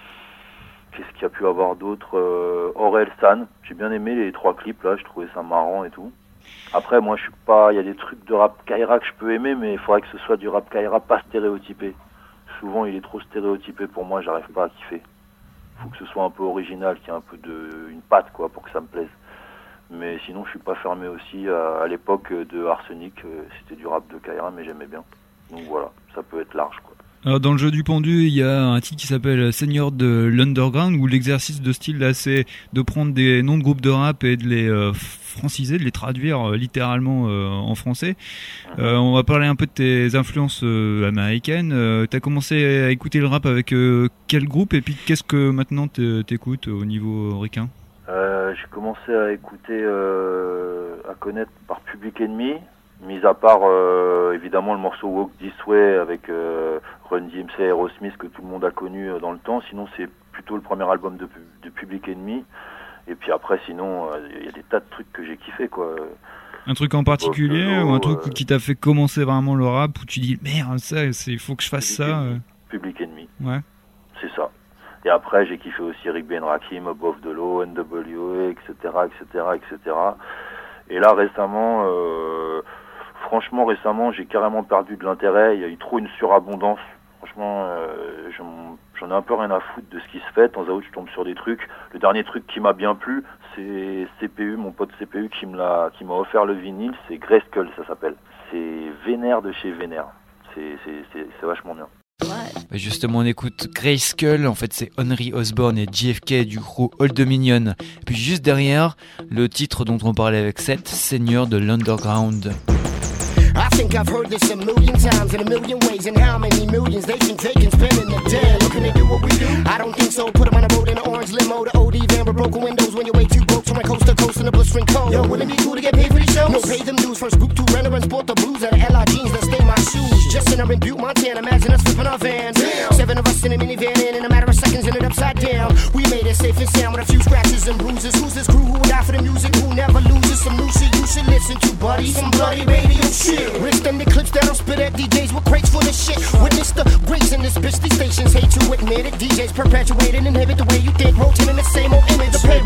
Qu'est-ce qu'il y a pu avoir d'autre? euh, Aurel San, j'ai bien aimé les trois clips là, je trouvais ça marrant et tout. Après, moi, je suis pas. Il y a des trucs de rap Kaira que je peux aimer, mais il faudrait que ce soit du rap Kaira pas stéréotypé. Souvent, il est trop stéréotypé pour moi, j'arrive pas à kiffer. Faut que ce soit un peu original, qu'il y ait un peu de une patte, quoi, pour que ça me plaise. Mais sinon, je suis pas fermé aussi à, à l'époque de Arsenic. euh, C'était du rap de Kaira, mais j'aimais bien. Donc voilà, ça peut être large, quoi. Alors dans le jeu du pendu, il y a un titre qui s'appelle Seigneur de l'Underground, où l'exercice de style là, c'est de prendre des noms de groupes de rap et de les euh, franciser, de les traduire euh, littéralement euh, en français. Euh, on va parler un peu de tes influences euh, américaines. Euh, t'as commencé à écouter le rap avec euh, quel groupe, et puis qu'est-ce que maintenant t'écoutes au niveau ricain? euh, J'ai commencé à écouter, euh, à connaître par Public Enemy. Mis à part euh, évidemment le morceau Walk This Way avec euh, Run D M C, Aerosmith que tout le monde a connu euh, dans le temps. Sinon c'est plutôt le premier album de, de Public Enemy. Et puis après sinon il euh, y a des tas de trucs que j'ai kiffé quoi. Un truc en particulier Bob, ou un truc euh, qui t'a fait commencer vraiment le rap, où tu dis merde ça il faut que je fasse Public ça. Enemy. Euh... Public Enemy. Ouais. C'est ça. Et après j'ai kiffé aussi Rick Ben Rakim, Above the Law, N W A, et cetera, et cetera, et cetera. Et là récemment. Euh, Franchement, récemment, j'ai carrément perdu de l'intérêt. Il y a eu trop une surabondance. Franchement, euh, j'en, j'en ai un peu rien à foutre de ce qui se fait. De temps à autre, je tombe sur des trucs. Le dernier truc qui m'a bien plu, c'est C P U, mon pote C P U qui me l'a, qui m'a offert le vinyle. C'est Grayskull, ça s'appelle. C'est Vénère de chez Vénère. C'est, c'est, c'est, c'est vachement bien. Justement, on écoute Grayskull, en fait c'est Henry Osborne et J F K du crew Old Dominion. Puis juste derrière, le titre dont on parlait avec Seth, Seigneur de l'Underground. I think I've heard this a million times in a million ways. And how many millions they think they can spend in a day? Looking to do what we do? I don't think so. Put them on a boat in an orange limo. The O D van with broken windows when you're way too broke to run coast to coast in a blistering cold. Yo, wouldn't it be cool to get paid for these shows? No, pay them dues. First group to renter and sport the blues out of L I jeans that stay my shoes. Just in our in Butte, Montana. Imagine us flipping our vans. Damn. Seven of us in a minivan and in a matter of seconds ended upside down. We made it safe and sound with a few scratches and bruises. Who's this crew who would die for the music? Who never loses? Some new shit you should listen to, buddy. Some bloody radio shit. Risk them the clips that don't spit at D Js with crates full of shit. Witness the greats in this bitch. These stations hate to admit it. D Js perpetuate and inhibit the way you think. Rotating the same old image. The paper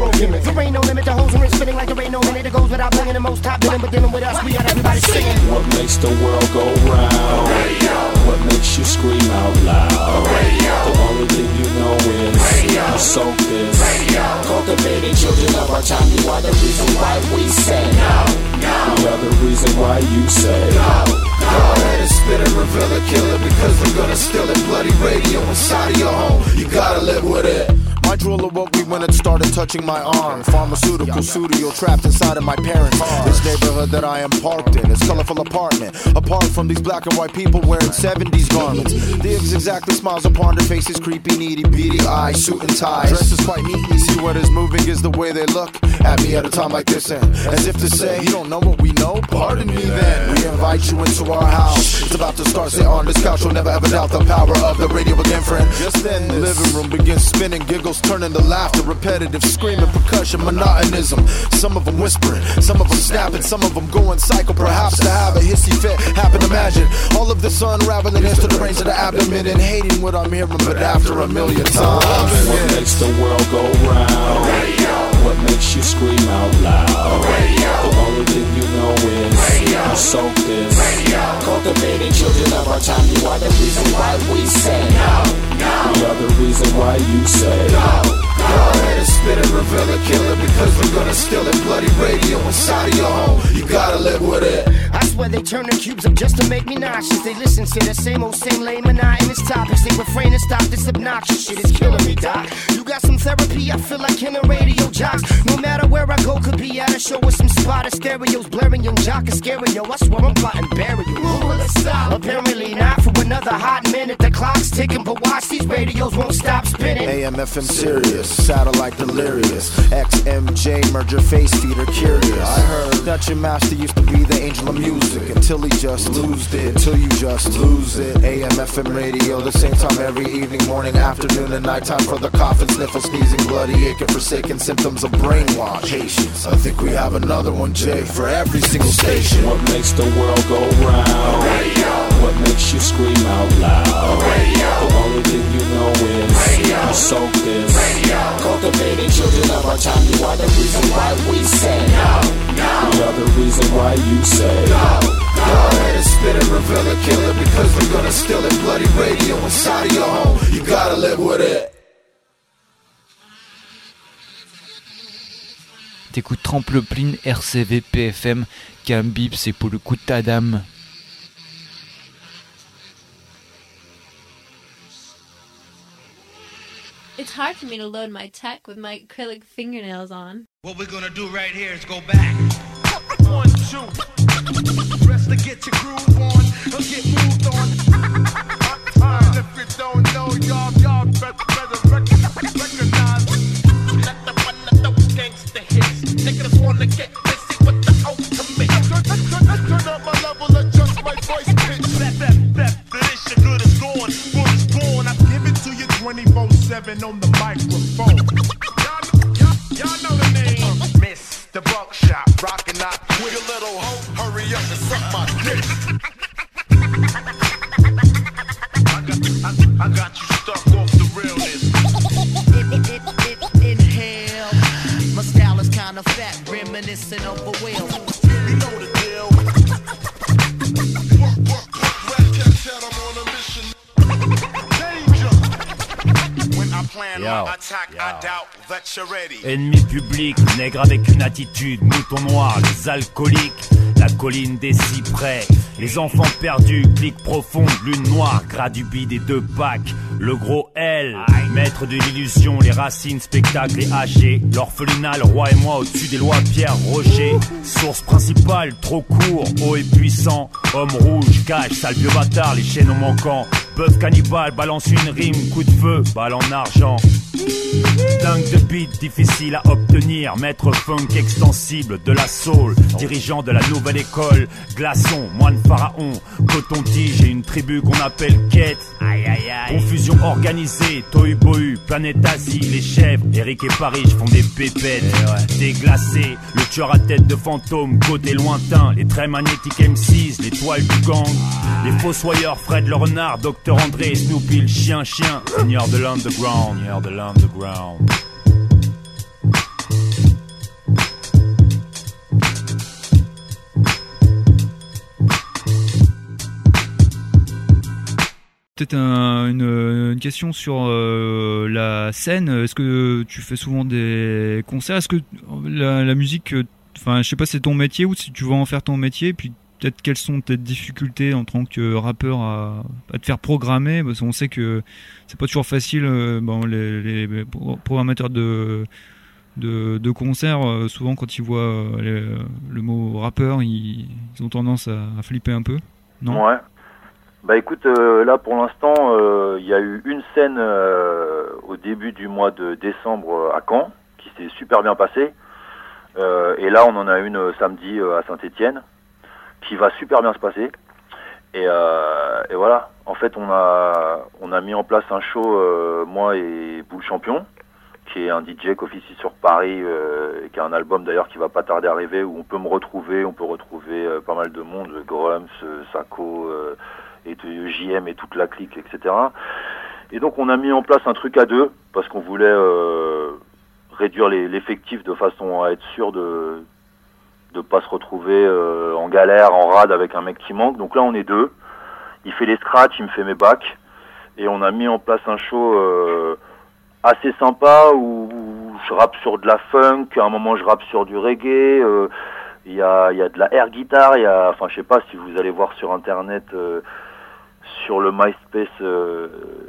zero gimmick. There ain't no limit to hoes and wrist spinning like there ain't no minute that goes without blinging the most top billing. But dealing with us, we got everybody singing. What makes the world go round? Radio. What makes you scream out loud? Radio. The only thing you know is radio. Soak this. Radio. Cultivating children of our time. You are the reason why we say no, no. You are the reason why you say no, no. Go ahead and spit it, reveal it, kill it, because we're gonna steal it. Bloody radio inside of your home. You gotta live with it. My drool awoke me when it started touching my arm. Pharmaceutical studio trapped inside of my parents' this neighborhood that I am parked in. It's colorful apartment. Apart from these black and white people wearing seventies garments. Dibs exactly smiles upon their faces, creepy, needy, beady eyes, suit and ties. Dresses quite neatly. See what is moving is the way they look at me at a time like this. And as if to say, you don't know what we know? Pardon me then. We invite you into our house. It's about to start. Sit on this couch. You'll never ever doubt the power of the radio again, friend. Just then, the living room begins spinning, giggles turning to laughter, repetitive screaming, percussion, monotonism. Some of them whispering, some of them snapping, some of them going psycho, perhaps to have a hissy fit. Happen, imagine all of this unraveling into the brains of the abdomen and hating what I'm hearing, but after a million times. What makes the world go round? Radio. What makes you scream out loud? Radio. The only thing you know is radio. You soak this. Radio. Cultivating children of our time. You are the reason why we say no, no. You are the reason why you say no. Go ahead and spit it, reveal it, kill it, because we're gonna steal it. Bloody radio inside of your home. You gotta live with it. I swear they turn their cubes up just to make me nauseous. They listen to the same old, same lame, monotonous topics. They refrain and stop this obnoxious shit. It's killing me, doc. You got some therapy? I feel like killing radio jocks. No matter where I go, could be at a show with some spotted stereos blaring. Young jock is stereo. I swear I'm plotting bury you. When will it stop? Apparently not for another hot minute. The clock's ticking, but watch these radios won't stop spinning. A M F M Sirius, satellite delirious. X M J merger face feeder curious. I heard that your master used to be the angel of music until he just losed it. Until you just lose it. A M F M radio, the same time every evening, morning, afternoon, and nighttime for the cough and sniffle, sneezing, bloody, aching, forsaken symptoms of brainwash. Patience. I think we have another one, Jay, for every single station. What makes the world go round? Radio. What makes you scream out loud? Radio. The only thing you know is radio. You soak this. Radio. Cultivating children of our time. You are the reason why we say no, no. You are the reason why you say no. Go ahead and spit it, reveal it, kill it, because we're gonna steal it. Bloody radio inside of your home. You gotta live with it. T'écoutes Trampoline R C V P F M, Cam Bip, c'est pour le coup de ta dame. It's hard for me to load my tech with my acrylic fingernails on. What we're gonna do right here is go back. One, two. Rest to get your groove on. Let's get moved on. And if you don't know, y'all, y'all better, better recognize. Let the one of those gangsta hits. Niggas wanna get busy with the ultimate. Let's turn up my level, adjust my voice pitch. That, that, that, this shit good is gone. Good is gone. I give it to you twenty-four seven on the microphone. Y'all, y'all, y'all know the name. Uh, Mister Buckshot, rockin' out with a little hoe. Hurry up and suck my dick. I got, I, I got you stuck off the realness. It, it, it, it, inhale. My style is kind of fat, reminiscent of a whale. You know the deal. Work, work, work, rat, tat, tat, I'm on a mission. Yo, yo. Ennemi public, nègre avec une attitude, mouton noir, les alcooliques, la colline des cyprès, les enfants perdus, clique profonde, lune noire, gras du bide et deux packs, le gros L, maître de l'illusion, les racines, spectacles et hachés, l'orphelinat, le roi et moi au-dessus des lois, Pierre Rocher, source principale, trop court, haut et puissant, homme rouge, cache, sale vieux bâtard, les chaînes en manquant, bœuf cannibale, balance une rime, coup de feu, balle en argent. Dingue de beat, difficile à obtenir, maître funk extensible de la soul, dirigeant de la nouvelle école, glaçon, moine pharaon, coton-tige et une tribu qu'on appelle quête. Aïe aïe aïe. Confusion organisée, tohu bohu, planète Asie, les chèvres, Eric et Paris font des pépettes, ouais. Déglacés, le tueur à tête de fantôme, côté lointain, les traits magnétiques M six, les toiles du gang, les fossoyeurs, Fred le renard, Docteur André, Snoopy, le chien chien, seigneur de l'underground, seigneur de l'underground. peut-être un, une, une question sur euh, la scène. Est-ce que tu fais souvent des concerts? Est-ce que la, la musique, enfin, je sais pas, c'est ton métier ou si tu veux en faire ton métier? Puis peut-être quelles sont tes difficultés en tant que rappeur à, à te faire programmer? Parce qu'on sait que c'est pas toujours facile. Euh, bon, les, les programmateurs de de, de concerts, euh, souvent quand ils voient euh, les, le mot rappeur, ils, ils ont tendance à, à flipper un peu. Non? Ouais. Bah écoute, euh, là pour l'instant, il euh, y a eu une scène euh, au début du mois de décembre à Caen qui s'est super bien passée. Euh, et là, on en a une euh, samedi euh, à Saint-Étienne qui va super bien se passer. Et, euh, et voilà. En fait, on a on a mis en place un show, euh, moi et Boule Champion, qui est un D J qui officie sur Paris, euh, et qui a un album d'ailleurs qui va pas tarder à arriver, où on peut me retrouver, on peut retrouver euh, pas mal de monde, Grums, euh, Sako, euh, et J M et toute la clique, et cetera. Et donc on a mis en place un truc à deux, parce qu'on voulait euh, réduire les, l'effectif de façon à être sûr de de pas se retrouver euh, en galère, en rade avec un mec qui manque. Donc là on est deux, il fait les scratchs, il me fait mes bacs, et on a mis en place un show euh, assez sympa où je rappe sur de la funk, à un moment je rappe sur du reggae, euh, il y a il y a de la air guitare, il y a, enfin je sais pas si vous allez voir sur internet, euh, sur le MySpace, euh,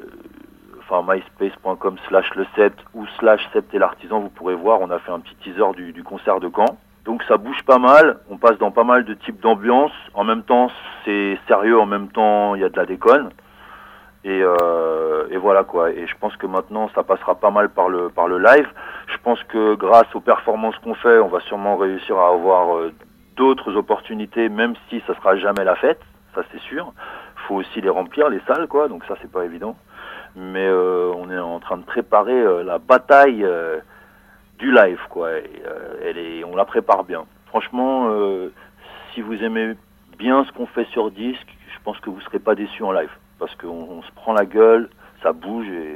enfin myspace point com slash le sept ou slash sept et l'artisan, vous pourrez voir, on a fait un petit teaser du, du concert de Caen. Donc ça bouge pas mal, on passe dans pas mal de types d'ambiance, en même temps c'est sérieux, en même temps il y a de la déconne. Et, euh, et voilà quoi. Et je pense que maintenant ça passera pas mal par le par le live. Je pense que grâce aux performances qu'on fait, on va sûrement réussir à avoir euh, d'autres opportunités, même si ça sera jamais la fête, ça c'est sûr. Faut aussi les remplir les salles quoi, donc ça c'est pas évident. Mais euh, on est en train de préparer euh, la bataille euh, du live quoi. Et, euh, elle est, on la prépare bien. Franchement, euh, si vous aimez bien ce qu'on fait sur disque, je pense que vous serez pas déçus en live. Parce qu'on on se prend la gueule, ça bouge et,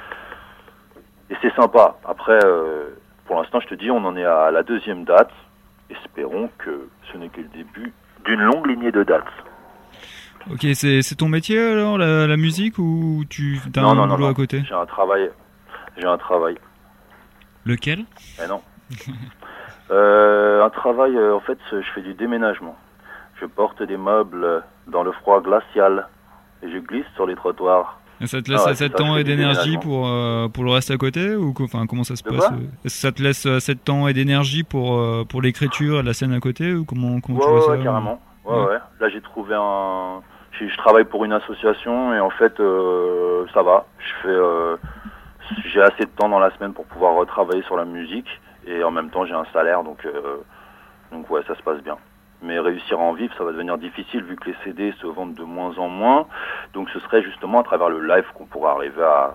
et c'est sympa. Après, euh, pour l'instant, je te dis, on en est à la deuxième date. Espérons que ce n'est que le début d'une longue lignée de dates. Ok, c'est, c'est ton métier alors, la, la musique, ou tu as non, un non, boulot non, à côté? J'ai un travail. J'ai un travail. Lequel? Eh non. euh, un travail, euh, en fait, je fais du déménagement. Je porte des meubles dans le froid glacial. Et je glisse sur les trottoirs. Et ça te laisse ah ouais, assez de ça, temps et d'énergie déménagement. pour, euh, pour le reste à côté, ou enfin, comment ça se De passe? quoi Est-ce que ça te laisse assez de temps et d'énergie pour, euh, pour l'écriture et la scène à côté, ou comment, comment ouais, tu vois ouais, ça? ouais, carrément. Ouais, Ouais. ouais. Là, j'ai trouvé un... Je, je travaille pour une association et en fait, euh, ça va. Je fais... Euh... J'ai assez de temps dans la semaine pour pouvoir retravailler sur la musique et en même temps, j'ai un salaire, donc, euh... donc ouais, ça se passe bien. Mais réussir à en vivre, ça va devenir difficile vu que les C D se vendent de moins en moins. Donc ce serait justement à travers le live qu'on pourra arriver à,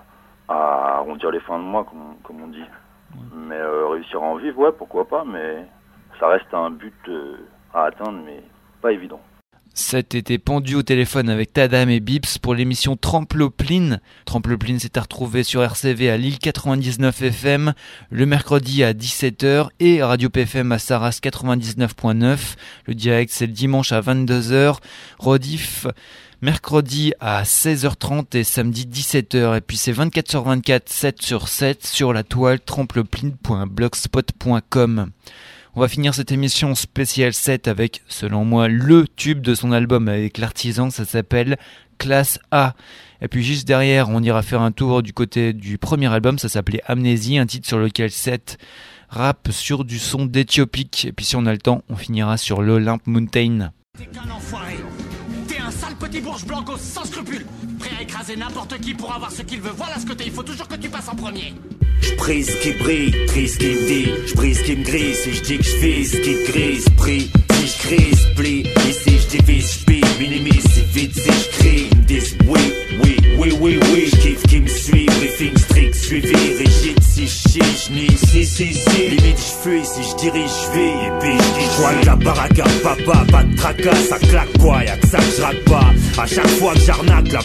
à arrondir les fins de mois, comme, comme on dit. Ouais. Mais euh, réussir à en vivre, ouais, pourquoi pas, mais ça reste un but euh, à atteindre, mais pas évident. Cet été pendu au téléphone avec Tadam et Bips pour l'émission Tremplepline. Tremplepline s'est à retrouver sur R C V à Lille quatre-vingt-dix-neuf F M le mercredi à dix-sept heures et Radio P F M à Sarras quatre-vingt-dix-neuf point neuf. Le direct c'est le dimanche à vingt-deux heures. Rediff mercredi à seize heures trente et samedi dix-sept heures. Et puis c'est vingt-quatre sur vingt-quatre, sept sur sept sur la toile tremplepline point blogspot point com. On va finir cette émission spéciale sept avec, selon moi, le tube de son album avec l'artisan, ça s'appelle Classe A. Et puis juste derrière, on ira faire un tour du côté du premier album, ça s'appelait Amnésie, un titre sur lequel sept rappe sur du son d'éthiopique. Et puis si on a le temps, on finira sur l'Olympe Mountain. T'es qu'un enfoiré. T'es un sale petit bourge blanco sans scrupules, prêt à écraser n'importe qui pour avoir ce qu'il veut. Voilà ce que t'es, il faut toujours que tu passes en premier. J'brise ce qui brille, triste qui me dit, j'brise ce qui me grise, et j'dis que j'fais ce qui te grise, prie, si j'crise, plie, et si j'divise, j'pille, minimise, si vite, si j'crie, ils me disent oui, oui, oui, oui, oui, j'kiffe qui me suit, briefing strict, suivi, rigide, si j'chie, j'nie, si, si, si, limite j'fuis, si j'dirige, j'vis, et puis j'dis, j'vois que la baraka, papa, pas de tracas, ça claque quoi, y'a que ça que j'rate pas, à chaque fois que j'arnaque, la bac m'a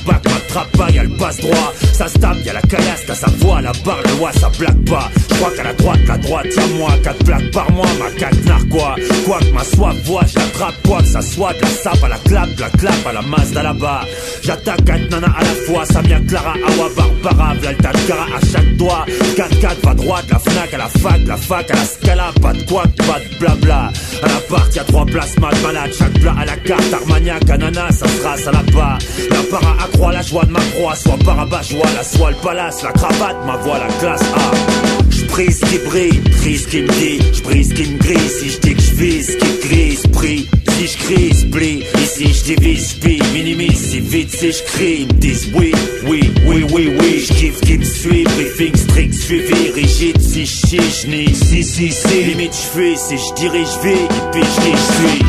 rattrape pas, y'a le passe droit. Ça se tape, y'a la caillasse, t'as sa voix, la barre, la loi, ça blague pas. J'crois qu'à la droite, la droite, y'a moi, quatre plaques par mois, ma quatre narquois. Quoi que ma soif voix, j'attrape, quoi que ça soit, de la sape à la clap, de la clap à la Mazda là-bas. J'attaque quatre nanas à la fois, Samia, Clara, Awa, Barbara, Vlalta, Cara à chaque doigt. quatre quatre, va droite, la Fnac à la fac, la fac à la Scala, pas de quoi, pas de blabla. À l'appart, y'a trois places, mal malade, chaque plat à la carte, Armagnac, ananas, ça se race à la part. La para accroît la joie de ma proie, soit parabat, joie, la soie, le palace, la cravate, ma voix, la classe A. J'brise qui brille, brise qui me dit, j'brise qui me grille, si j'dis que j'vise, qui grise, prie, si j'crie, split, ici j'divise, j'pille, minimise, si vite si j'crie, ils me disent oui, oui, oui, oui, oui, j'kiffe qui me suit, briefing strict, suivi, rigide, si j'chie, j'nie, si, si, si, limite j'fuis, si j'dirige, j'vis, et puis j'dis j'suis.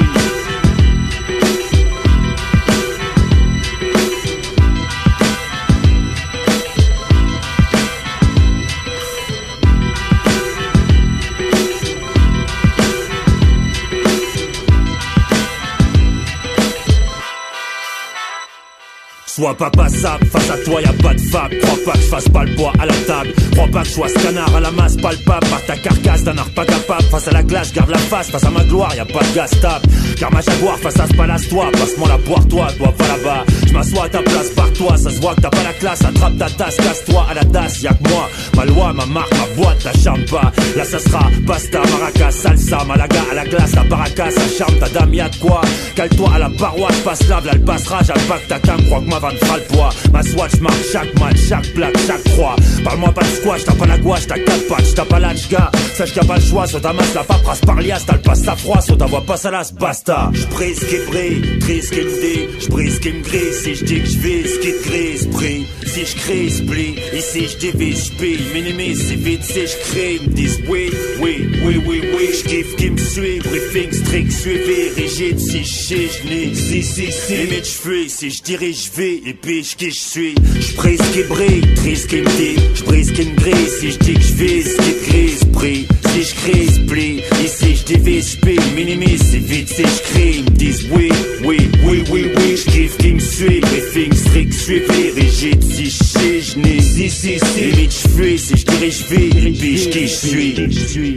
Sois pas passable, face à toi y'a pas de fable. Crois pas que je fasse pas le poids à la table. Crois pas que je sois ce canard à la masse palpable. Par ta carcasse d'un art pas capable. Face à la glace, garde la face. Face à ma gloire, y'a pas de gaz stable. Car ma jaguar face à ce palace-toi. Passe-moi la boire toi, toi pas là-bas. Je m'assois à ta place, par toi. Ça se voit que t'as pas la classe. Attrape ta tasse, casse-toi à la tasse. Y'a que moi, ma loi, ma marque, ma boîte, ta charme pas. Là ça sera pasta, maracas, salsa, malaga à la glace, la baraka, ça charme ta dame, y'a de quoi. Cale-toi à la paroisse, passe lave, là le passera. J'alpac ta cam, crois que ma vanne fera le poids. Ma swatch marque chaque match, chaque plaque, chaque croix. Parle-moi pas de squash, t'as pas la gouache, t'as quatre patchs, t'as pas l'achga. Sache qu'il y a pas le choix, sur ta masse la paperasse par lias, t'as le passe à froid, sur ta voix passe à l'as, basta. J'brise qui brille, triste qui me dit, j'brise qui me grise, si j'dis que j'vise, qui te grise, prie. Si j'crie, split, ici j'divise, j'pille, minimise, si vite si j'crie, ils me disent oui, oui, oui, oui, oui. J'kiffe qui me suit, briefing strict, suivi, rigide, si j'chie, j'nie, si, si, si. Limite j'fuis, si j'dirige, j'vis, et puis qui j'suis. J'brise qui brille, triste qui me dit, j'brise qui me grise, si j'dis que j'vise, qui te grise, prie. Si j'crie, split, ici j'divise, j'pille, minimise, si vite si j'crie, ils me disent oui, oui, oui, oui, oui. J'kiffe qui me suit, briefing strict, suivi, rigide, si j'chie, j'nie, si, si, si. Limite j'fuis, si j'dirige, j'vis, et puis j'ki j'suis.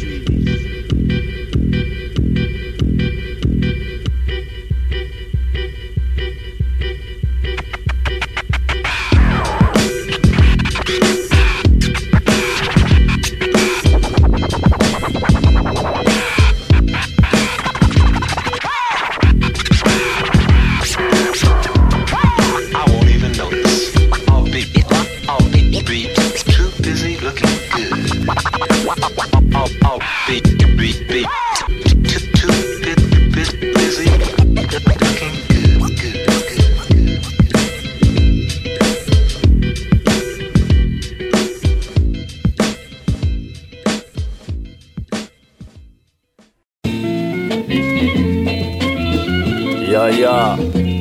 Ya ya,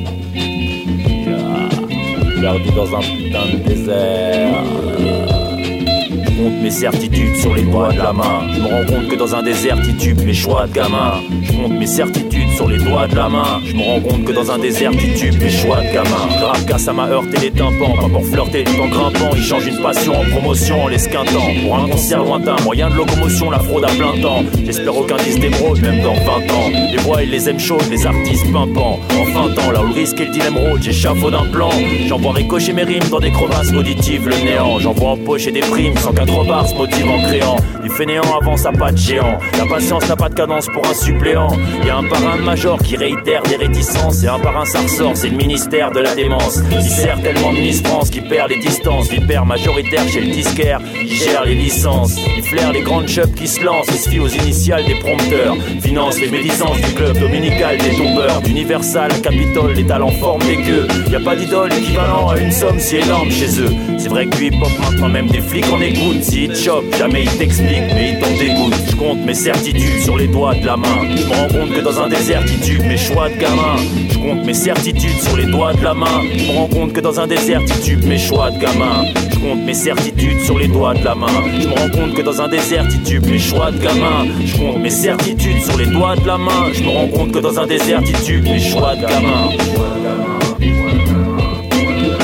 ya, perdu dans un putain de désert. Je compte mes certitudes sur les doigts de la main. Je me rends compte que dans un désert titube mes choix de gamin. Je compte mes certitudes sur les doigts de la main. Je me rends compte que dans un désert titube mes choix de gamin. Grave car ça m'a heurté les tympans. Pas pour flirter tout en grimpant. Il change une passion en promotion en l'esquintant. Pour un concert lointain, moyen de locomotion, la fraude à plein temps. J'espère aucun disque d'émeraude, même dans vingt ans. Les voix ils les aiment chaudes, les artistes pimpants. En fin temps, là où le risque et le dilemme rôde, j'échafaude d'un plan. J'envoie ricocher mes rimes dans des crevasses auditives, le néant. J'envoie en poche et des primes, cent quatre bars se motive en créant. Du fainéant avance à pas de géant. La patience n'a pas de cadence pour un suppléant. Y'a un parrain de major qui réitère des réticences. Et un parrain ça ressort, c'est le ministère de la démence. Qui sert tellement de Miss France, qui perd les distances. Vipère majoritaire chez le disquaire, qui gère les licences. Il flaire les grandes chubs qui se lancent. Il se fie aux initiales des prompteurs. Finance les médisances du club dominical des tombeurs. D'Universal à Capitole, les talents forment des queues. Y'a pas d'idole équivalent à une somme si énorme chez eux. C'est vrai que du hip-hop maintenant même des flics en écoute. Si ils te chopent, jamais ils t'expliquent, mais ils t'en dégoûtent. Je compte mes certitudes sur les doigts de la main. Je me rends compte que dans un désert titube mes choix de gamin. Je compte mes certitudes sur les doigts de la main. Je me rends compte que dans un désert titube mes choix de gamin. Je compte mes certitudes sur les doigts de la main. Je me rends compte que dans un désert titube mes choix de gamin. Je compte mes certitudes sur les doigts de la main. Je me rends compte que dans un désert titube mes choix de gamin.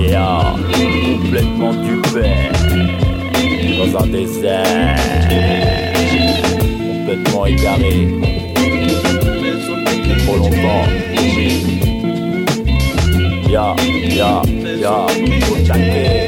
Yeah, complètement du père, dans un désert, complètement égaré, trop longtemps. Ya, ya, ya, au taquet.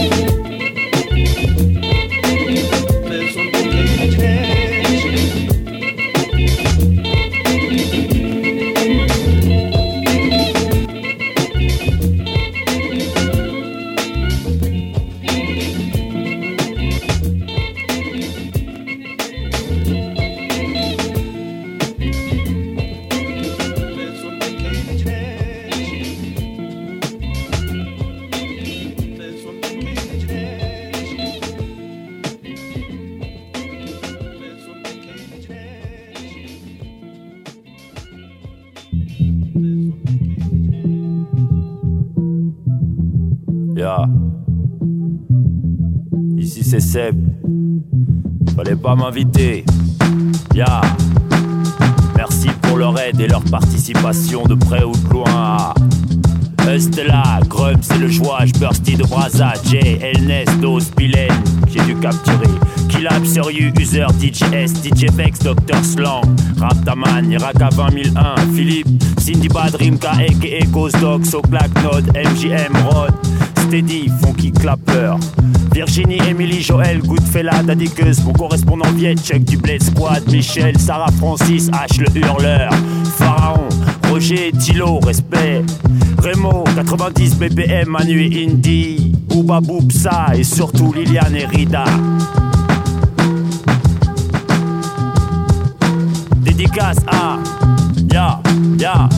Yeah. Ici c'est Seb. Fallait pas m'inviter. Yeah. Merci pour leur aide et leur participation de près ou de loin. Estella, Grum, c'est le jouage, Bursty de Braza, Jay, Elness, Dose, Pilen, j'ai dû capturer. Killab, Sérieux, User, D J S, D J Vex, Docteur Slang, Raptaman, Iraka vingt mille un, Philippe, Cindy Bad, Rimka, A K A Ghost Dog, So Black Node, M J M, Rod, Steady, Funky Clapper, Virginie, Emily, Joël, Goodfella, Dadikeuse, mon correspondant Viet, Chuck du Blade Squad, Michel, Sarah, Francis, H le hurleur, Pharaon, Roger, Tilo, respect, Remo, quatre-vingt-dix B P M, Manu et Indy, Booba Boupsa et surtout Liliane et Rida. Dédicace à Ya, Ya.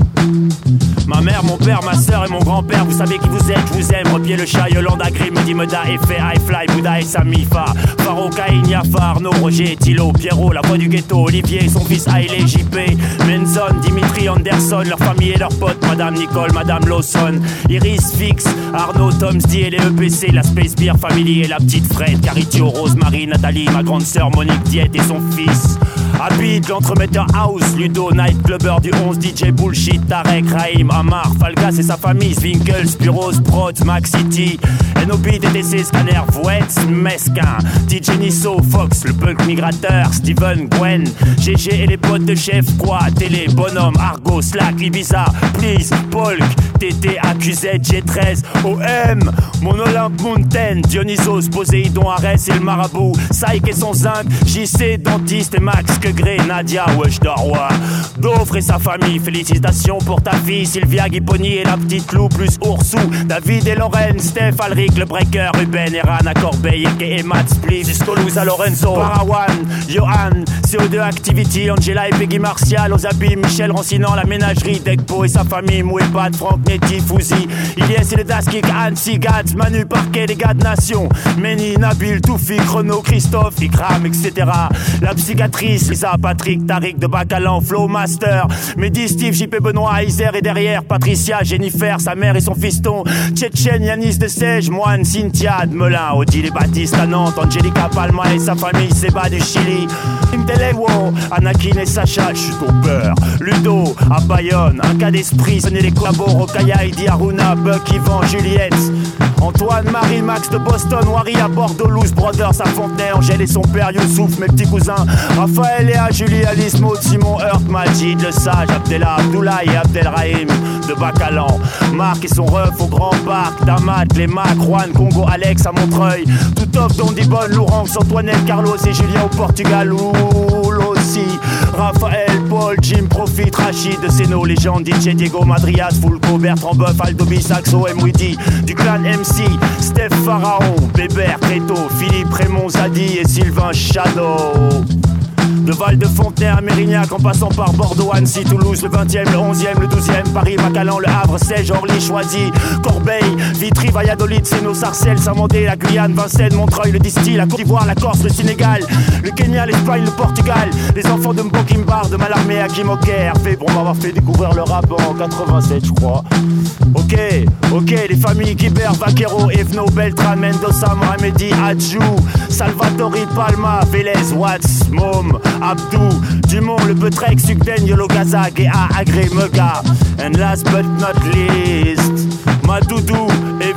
Ma mère, mon père, ma soeur et mon grand-père, vous savez qui vous êtes, je vous aime. Repied le chat, Yolanda, Grim, Medi, Meda, Effet, High Fly, Bouddha et Samifa. Faro, Caïn, Yafa, Arnaud, Roger, Thilo, Pierrot, la voix du ghetto, Olivier, son fils Hailey, J P, Menzon, Dimitri, Anderson, leur famille et leurs potes, Madame Nicole, Madame Lawson, Iris, Fix, Arnaud, Tom, D et les E P C, la Space Beer Family et la petite Fred, Caritio, Rosemary, Nathalie, ma grande sœur Monique Diet et son fils. Habite, l'entremetteur House, Ludo, Nightclubber du onze, D J Bullshit, Tarek, Raïm, Amar, Falgas et sa famille, Zwinkels, Bureaus, Prods, Max City, N O B, T T C, Scanner, Vouette, Mesquin, D J Nisso, Fox, le punk migrateur, Steven, Gwen, G G et les potes de chef, quoi, Télé, Bonhomme, Argo, Slack, Ibiza, Please, Polk, T T, Accusette, G treize, O M, mon Olympe Mountain, Dionysos, Poséidon, Arès et le Marabout, Saïk et son zinc, J C, Dentiste et Max, Gré, Nadia, Wesh Darwa, Dofre et sa famille, félicitations pour ta fille, Sylvia, Guiponi et la petite Lou, plus Oursou, David et Lorraine, Steph, Alric, le Breaker, Ruben, Eran, à Corbeil, et Matt Spliff, Cisco, Louisa, Lorenzo, Parawan, Johan, C O deux Activity, Angela et Peggy Martial, Ozabi, Michel Rancinant, la ménagerie, Dekpo et sa famille, Mouepad, Franck, Netty, Fouzi, Ilyes et le Daskik, Ansi, Gad, Manu, Parquet, les gars de Nation, Meni, Nabil, Toufik, Renaud, Christophe, Ikram, et cetera. La psychiatrice, Lisa, Patrick, Tariq de Bacalan, Flow Master, Mehdi, Steve, J P Benoît, Isère et derrière, Patricia, Jennifer, sa mère et son fiston, Tchétchène, Yanis de Sège, Moine, Cynthia, de Melun, Odile et Baptiste à Nantes, Angelica Palma et sa famille, Seba du Chili, Intelewo, Anakin et Sacha, je suis ton peur, Ludo, à Bayonne, un cas d'esprit, ce n'est les collabos, Rokaya, Idi Aruna, Buck, Yvan, Juliette, Antoine, Marie, Max de Boston, Wari à Bordeaux, Loose Brothers à Fontenay, Angèle et son père, Youssouf, mes petits cousins, Raphaël, Léa, Julie, Alice, Maud, Simon, Hurt, Majid, Le Sage, Abdellah, Abdoulaye et Abdelrahim de Bacalan, Marc et son ref au Grand Parc, Damat, les Mac, Juan, Congo, Alex à Montreuil, tout off, Don Dibon, Laurence, Antoinette, Carlos et Julien au Portugal, Oul aussi, Raphaël, Paul, Jim, Profit, Rachid de Seno, Légende, D J Diego, Madrias, Fulco, Bertrand Boeuf, Aldobi, Saxo, M. Widi, du clan M C, Steph Pharaon, Bébert, Créto, Philippe, Raymond, Zadi et Sylvain Shadow. De Val de Fontenay à Mérignac en passant par Bordeaux, Annecy, Toulouse, le vingtième, le onzième, le douzième, Paris, Bacalan, Le Havre, Sège, Orly, Choisy, Corbeil, Vitry, Valladolid, Séno, Sarcelles, Saint-Mandé, la Guyane, Vincennes, Montreuil, le Distil, la Côte d'Ivoire, la Corse, le Sénégal, le Kenya, l'Espagne, le Portugal, les enfants de Mbokimbar, de Malarmé, Hakim Oker, fait pour m'avoir fait découvrir le rap en quatre-vingt-sept, je crois. Ok, ok, les familles Guibert, Vaquero, Evno, Beltran, Mendoza, Mohamedi, Adjou, Salvatori, Palma, Vélez, Watts, Mom, Abdou, Dumont, le Petrec, Sugden, Yolo Gaza, Géa, Agré, Mega. And last but not least, Madoudou et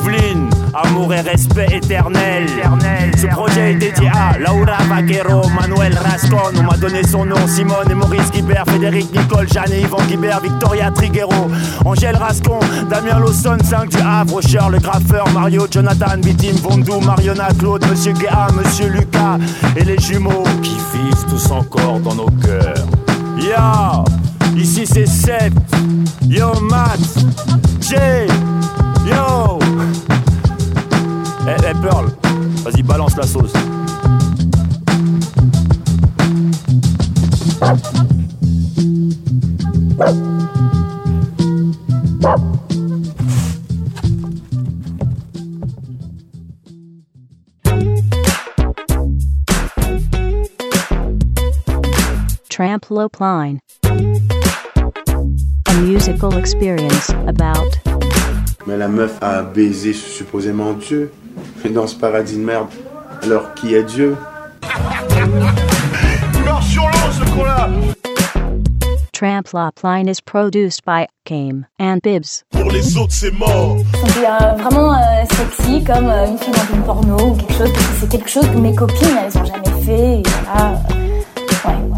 Evelyne, amour et respect éternel. Ce projet est dédié à Laura Vaquero, Manuel Rascon, on m'a donné son nom, Simone et Maurice Guibert, Frédéric Nicole, Jeanne et Yvan Guibert, Victoria Triguero, Angèle Rascon, Damien Lawson, cinq du Havre, Charles Graffeur, Mario, Jonathan, Bitim, Vondou, Mariona, Claude, Monsieur Guéa, Monsieur Lucas et les jumeaux qui vivent tous encore dans nos cœurs. Yo, ici c'est Seth, yo Matt, Jay, yo. Eh hey, hey, Pearl, vas-y balance la sauce. Tramploplane. A musical experience about. Mais la meuf a baisé supposément Dieu. Dans ce paradis de merde. Alors qui est Dieu? Meurs sur l'eau ce con-là. Tramploplane is produced by Kame and Bibs. Pour les autres c'est mort. C'est euh, vraiment euh, sexy comme euh, une fille dans une porno ou quelque chose, parce que c'est quelque chose que mes copines elles ont jamais fait. Et voilà. Ouais, ouais.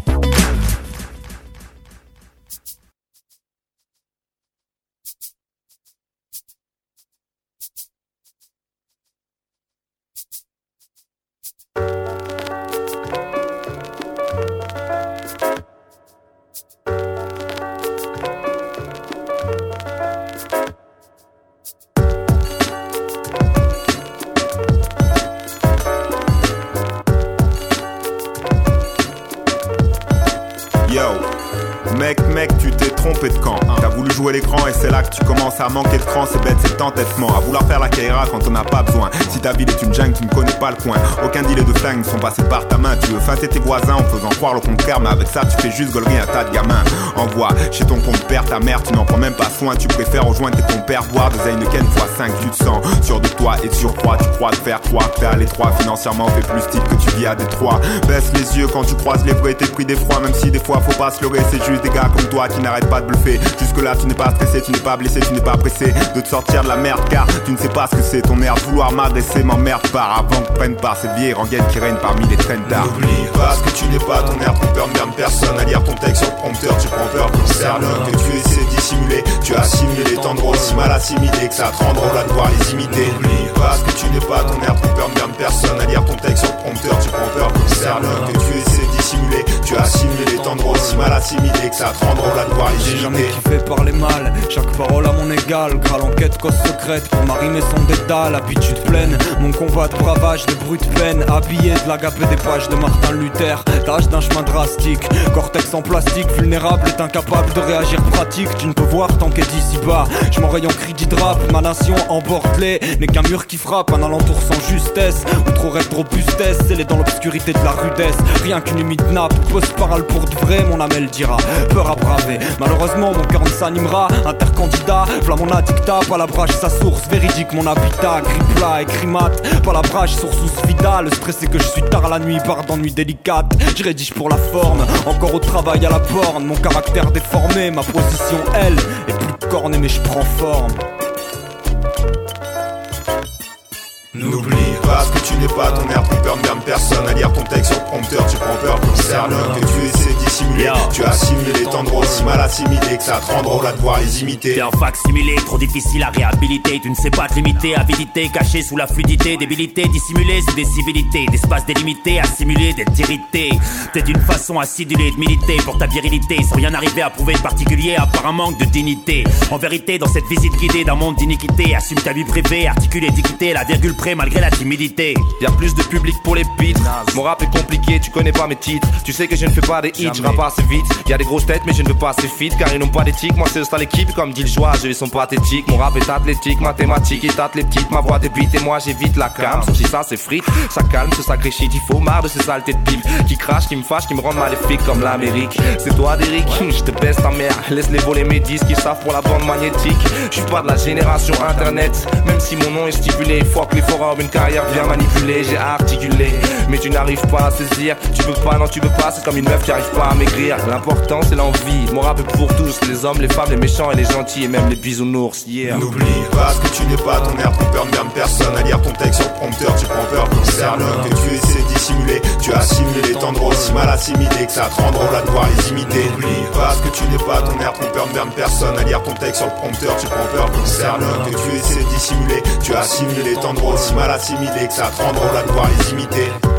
Mec, mec, tu t'es trompé de camp. T'as voulu jouer l'écran et c'est là que tu commences à manquer de cran. C'est bête, c'est entêtement. À vouloir faire la caïra quand on n'a pas besoin. Si ta ville est une jungle, tu ne connais pas le coin. Aucun dealer de flingues ne sont passés par ta main. Tu veux fâter tes voisins en faisant croire le contraire. Mais avec ça, tu fais juste gaulerie un tas de gamins. Envoie chez ton compte père, ta mère, tu n'en prends même pas soin. Tu préfères rejoindre ton père, boire des Heineken fois cinq. Tu te sens sûr de toi et de surcroît. Tu crois te faire croire que t'es à l'étroit. Financièrement, fait plus style que tu vis à Détroit. Baisse les yeux quand tu croises les vrais. T'es pris d'effroi, même si des fois faut pas se leurrer. C'est juste des gars comme toi qui n'arrêtent pas de bluffer. Jusque là tu n'es pas stressé, tu n'es pas blessé, tu n'es pas pressé de te sortir de la merde, car tu ne sais pas ce que c'est ton merde. Vouloir m'adresser m'emmerde par avant que prenne par ces vieilles rengaines qui règnent parmi les traînes d'art. N'oublie pas que tu n'es pas ton air, tu perds personne à lire ton texte sur le prompteur. Tu prends peur pour cerveau que tu essaies de dissimuler. Tu as assimilé les temps drôles, si mal assimilé que ça te rend drôle à devoir les imiter. N'oublie pas que tu n'es pas ton air, tu perds personne à lire ton texte sur le prompteur. Tu prends peur pour cerveau que tu essaies de dissimuler. Tu as assimilé les temps drôles, si mal assimilé que ça te rend drôle à devoir les imiter. J'ai jamais kiffé parler mal, chaque parole à mon égal. Graal enquête, cause secrète, pour m'arrimer son dédale. Habitude pleine, mon combat de bravage, de brute peine. Habillé de l'agapé des pages de Martin Luther. Tâche d'un chemin drastique, cortex en plastique. Vulnérable est incapable de réagir pratique. Tu ne peux voir tant qu'est d'ici bas. Je m'enraye en cri d'hydrape, ma nation en bordelais n'est qu'un mur qui frappe, un alentour sans justesse. Ou trop raide, trop robustesse, scellé dans l'obscurité de la rudesse. Rien qu'une humide nappe, post-parale pour de vrai, mon amel dira. Peur à braver, malheureusement mon cœur ne s'animera. Intercandidat, v'là mon addictat, pas la brage, sa source véridique, mon habitat. Gris plat, écrit mat, pas la brage, source sous vida. Le stress c'est que je suis tard la nuit, barre d'ennui délicate. Je rédige pour la forme, encore au travail à la borne. Mon caractère déformé, ma position elle est plus cornée mais je prends forme. N'oublie pas que tu n'es pas ton air, tu perds même personne à lire ton texte sur le prompteur. Tu prends peur pour cerveau que tu essaies de dissimuler. Tu as assimilé les temps drôles, si mal assimilé que ça te rend drôle à devoir les imiter. T'es un facsimilé, trop difficile à réhabiliter. Tu ne sais pas te limiter, avidité, caché sous la fluidité. Débilité, dissimulé sous des civilités. D'espace délimité, à simuler d'être irrité. T'es d'une façon acidulée de militer pour ta virilité, sans rien arriver à prouver de particulier à part un manque de dignité. En vérité, dans cette visite guidée d'un monde d'iniquité, assume ta vie privée, articule et d'équité, la virgule près malgré la timidité. Y'a plus de public pour les beats. Mon rap est compliqué, tu connais pas mes titres. Tu sais que je ne fais pas des hits, je rappe assez vite. Y'a des grosses têtes mais je ne veux pas assez fit, car ils n'ont pas d'éthique. Moi c'est le style équipe comme dit le joie, je ils sont pathétiques. Mon rap est athlétique, mathématique, il tâte les petites. Ma voix débite et moi j'évite la cam. Sauf si ça c'est frites, ça calme ce sacré shit. Il faut marre de ces saletés de pipe qui crachent, qui me fâchent, qui me rendent maléfique comme l'Amérique. C'est toi Derrick, je te baisse ta mère. Laisse-les voler mes disques, ils savent pour la bande magnétique. Je suis pas de la génération internet, même si mon nom est stipulé. Fuck les forums, une carrière bien manipulée, j'ai articulé. Mais tu n'arrives pas à saisir, tu veux pas, non tu veux pas. C'est comme une meuf qui arrive pas à maigrir. L'important c'est l'envie, moi rap est pour tous, les hommes, les femmes, les méchants et les gentils et même les bisounours, yeah. N'oublie pas ce que tu n'es pas, ton air pompeur ne gagne personne. À lire ton texte sur prompteur, tu prends peur pour cerner que tu essaies de dissimuler. Tu as assimilé les tendres aussi mal assimilés que ça te rend drôle à devoir les imiter. N'oublie pas ce que tu n'es pas, ton air pompeur ne gagne personne. À lire ton texte sur prompteur, tu prends peur pour cerner que tu essaies de dissimuler. Tu as assimilé les tendres aussi mal assimilés que ça te rend drôle à devoir les imiter.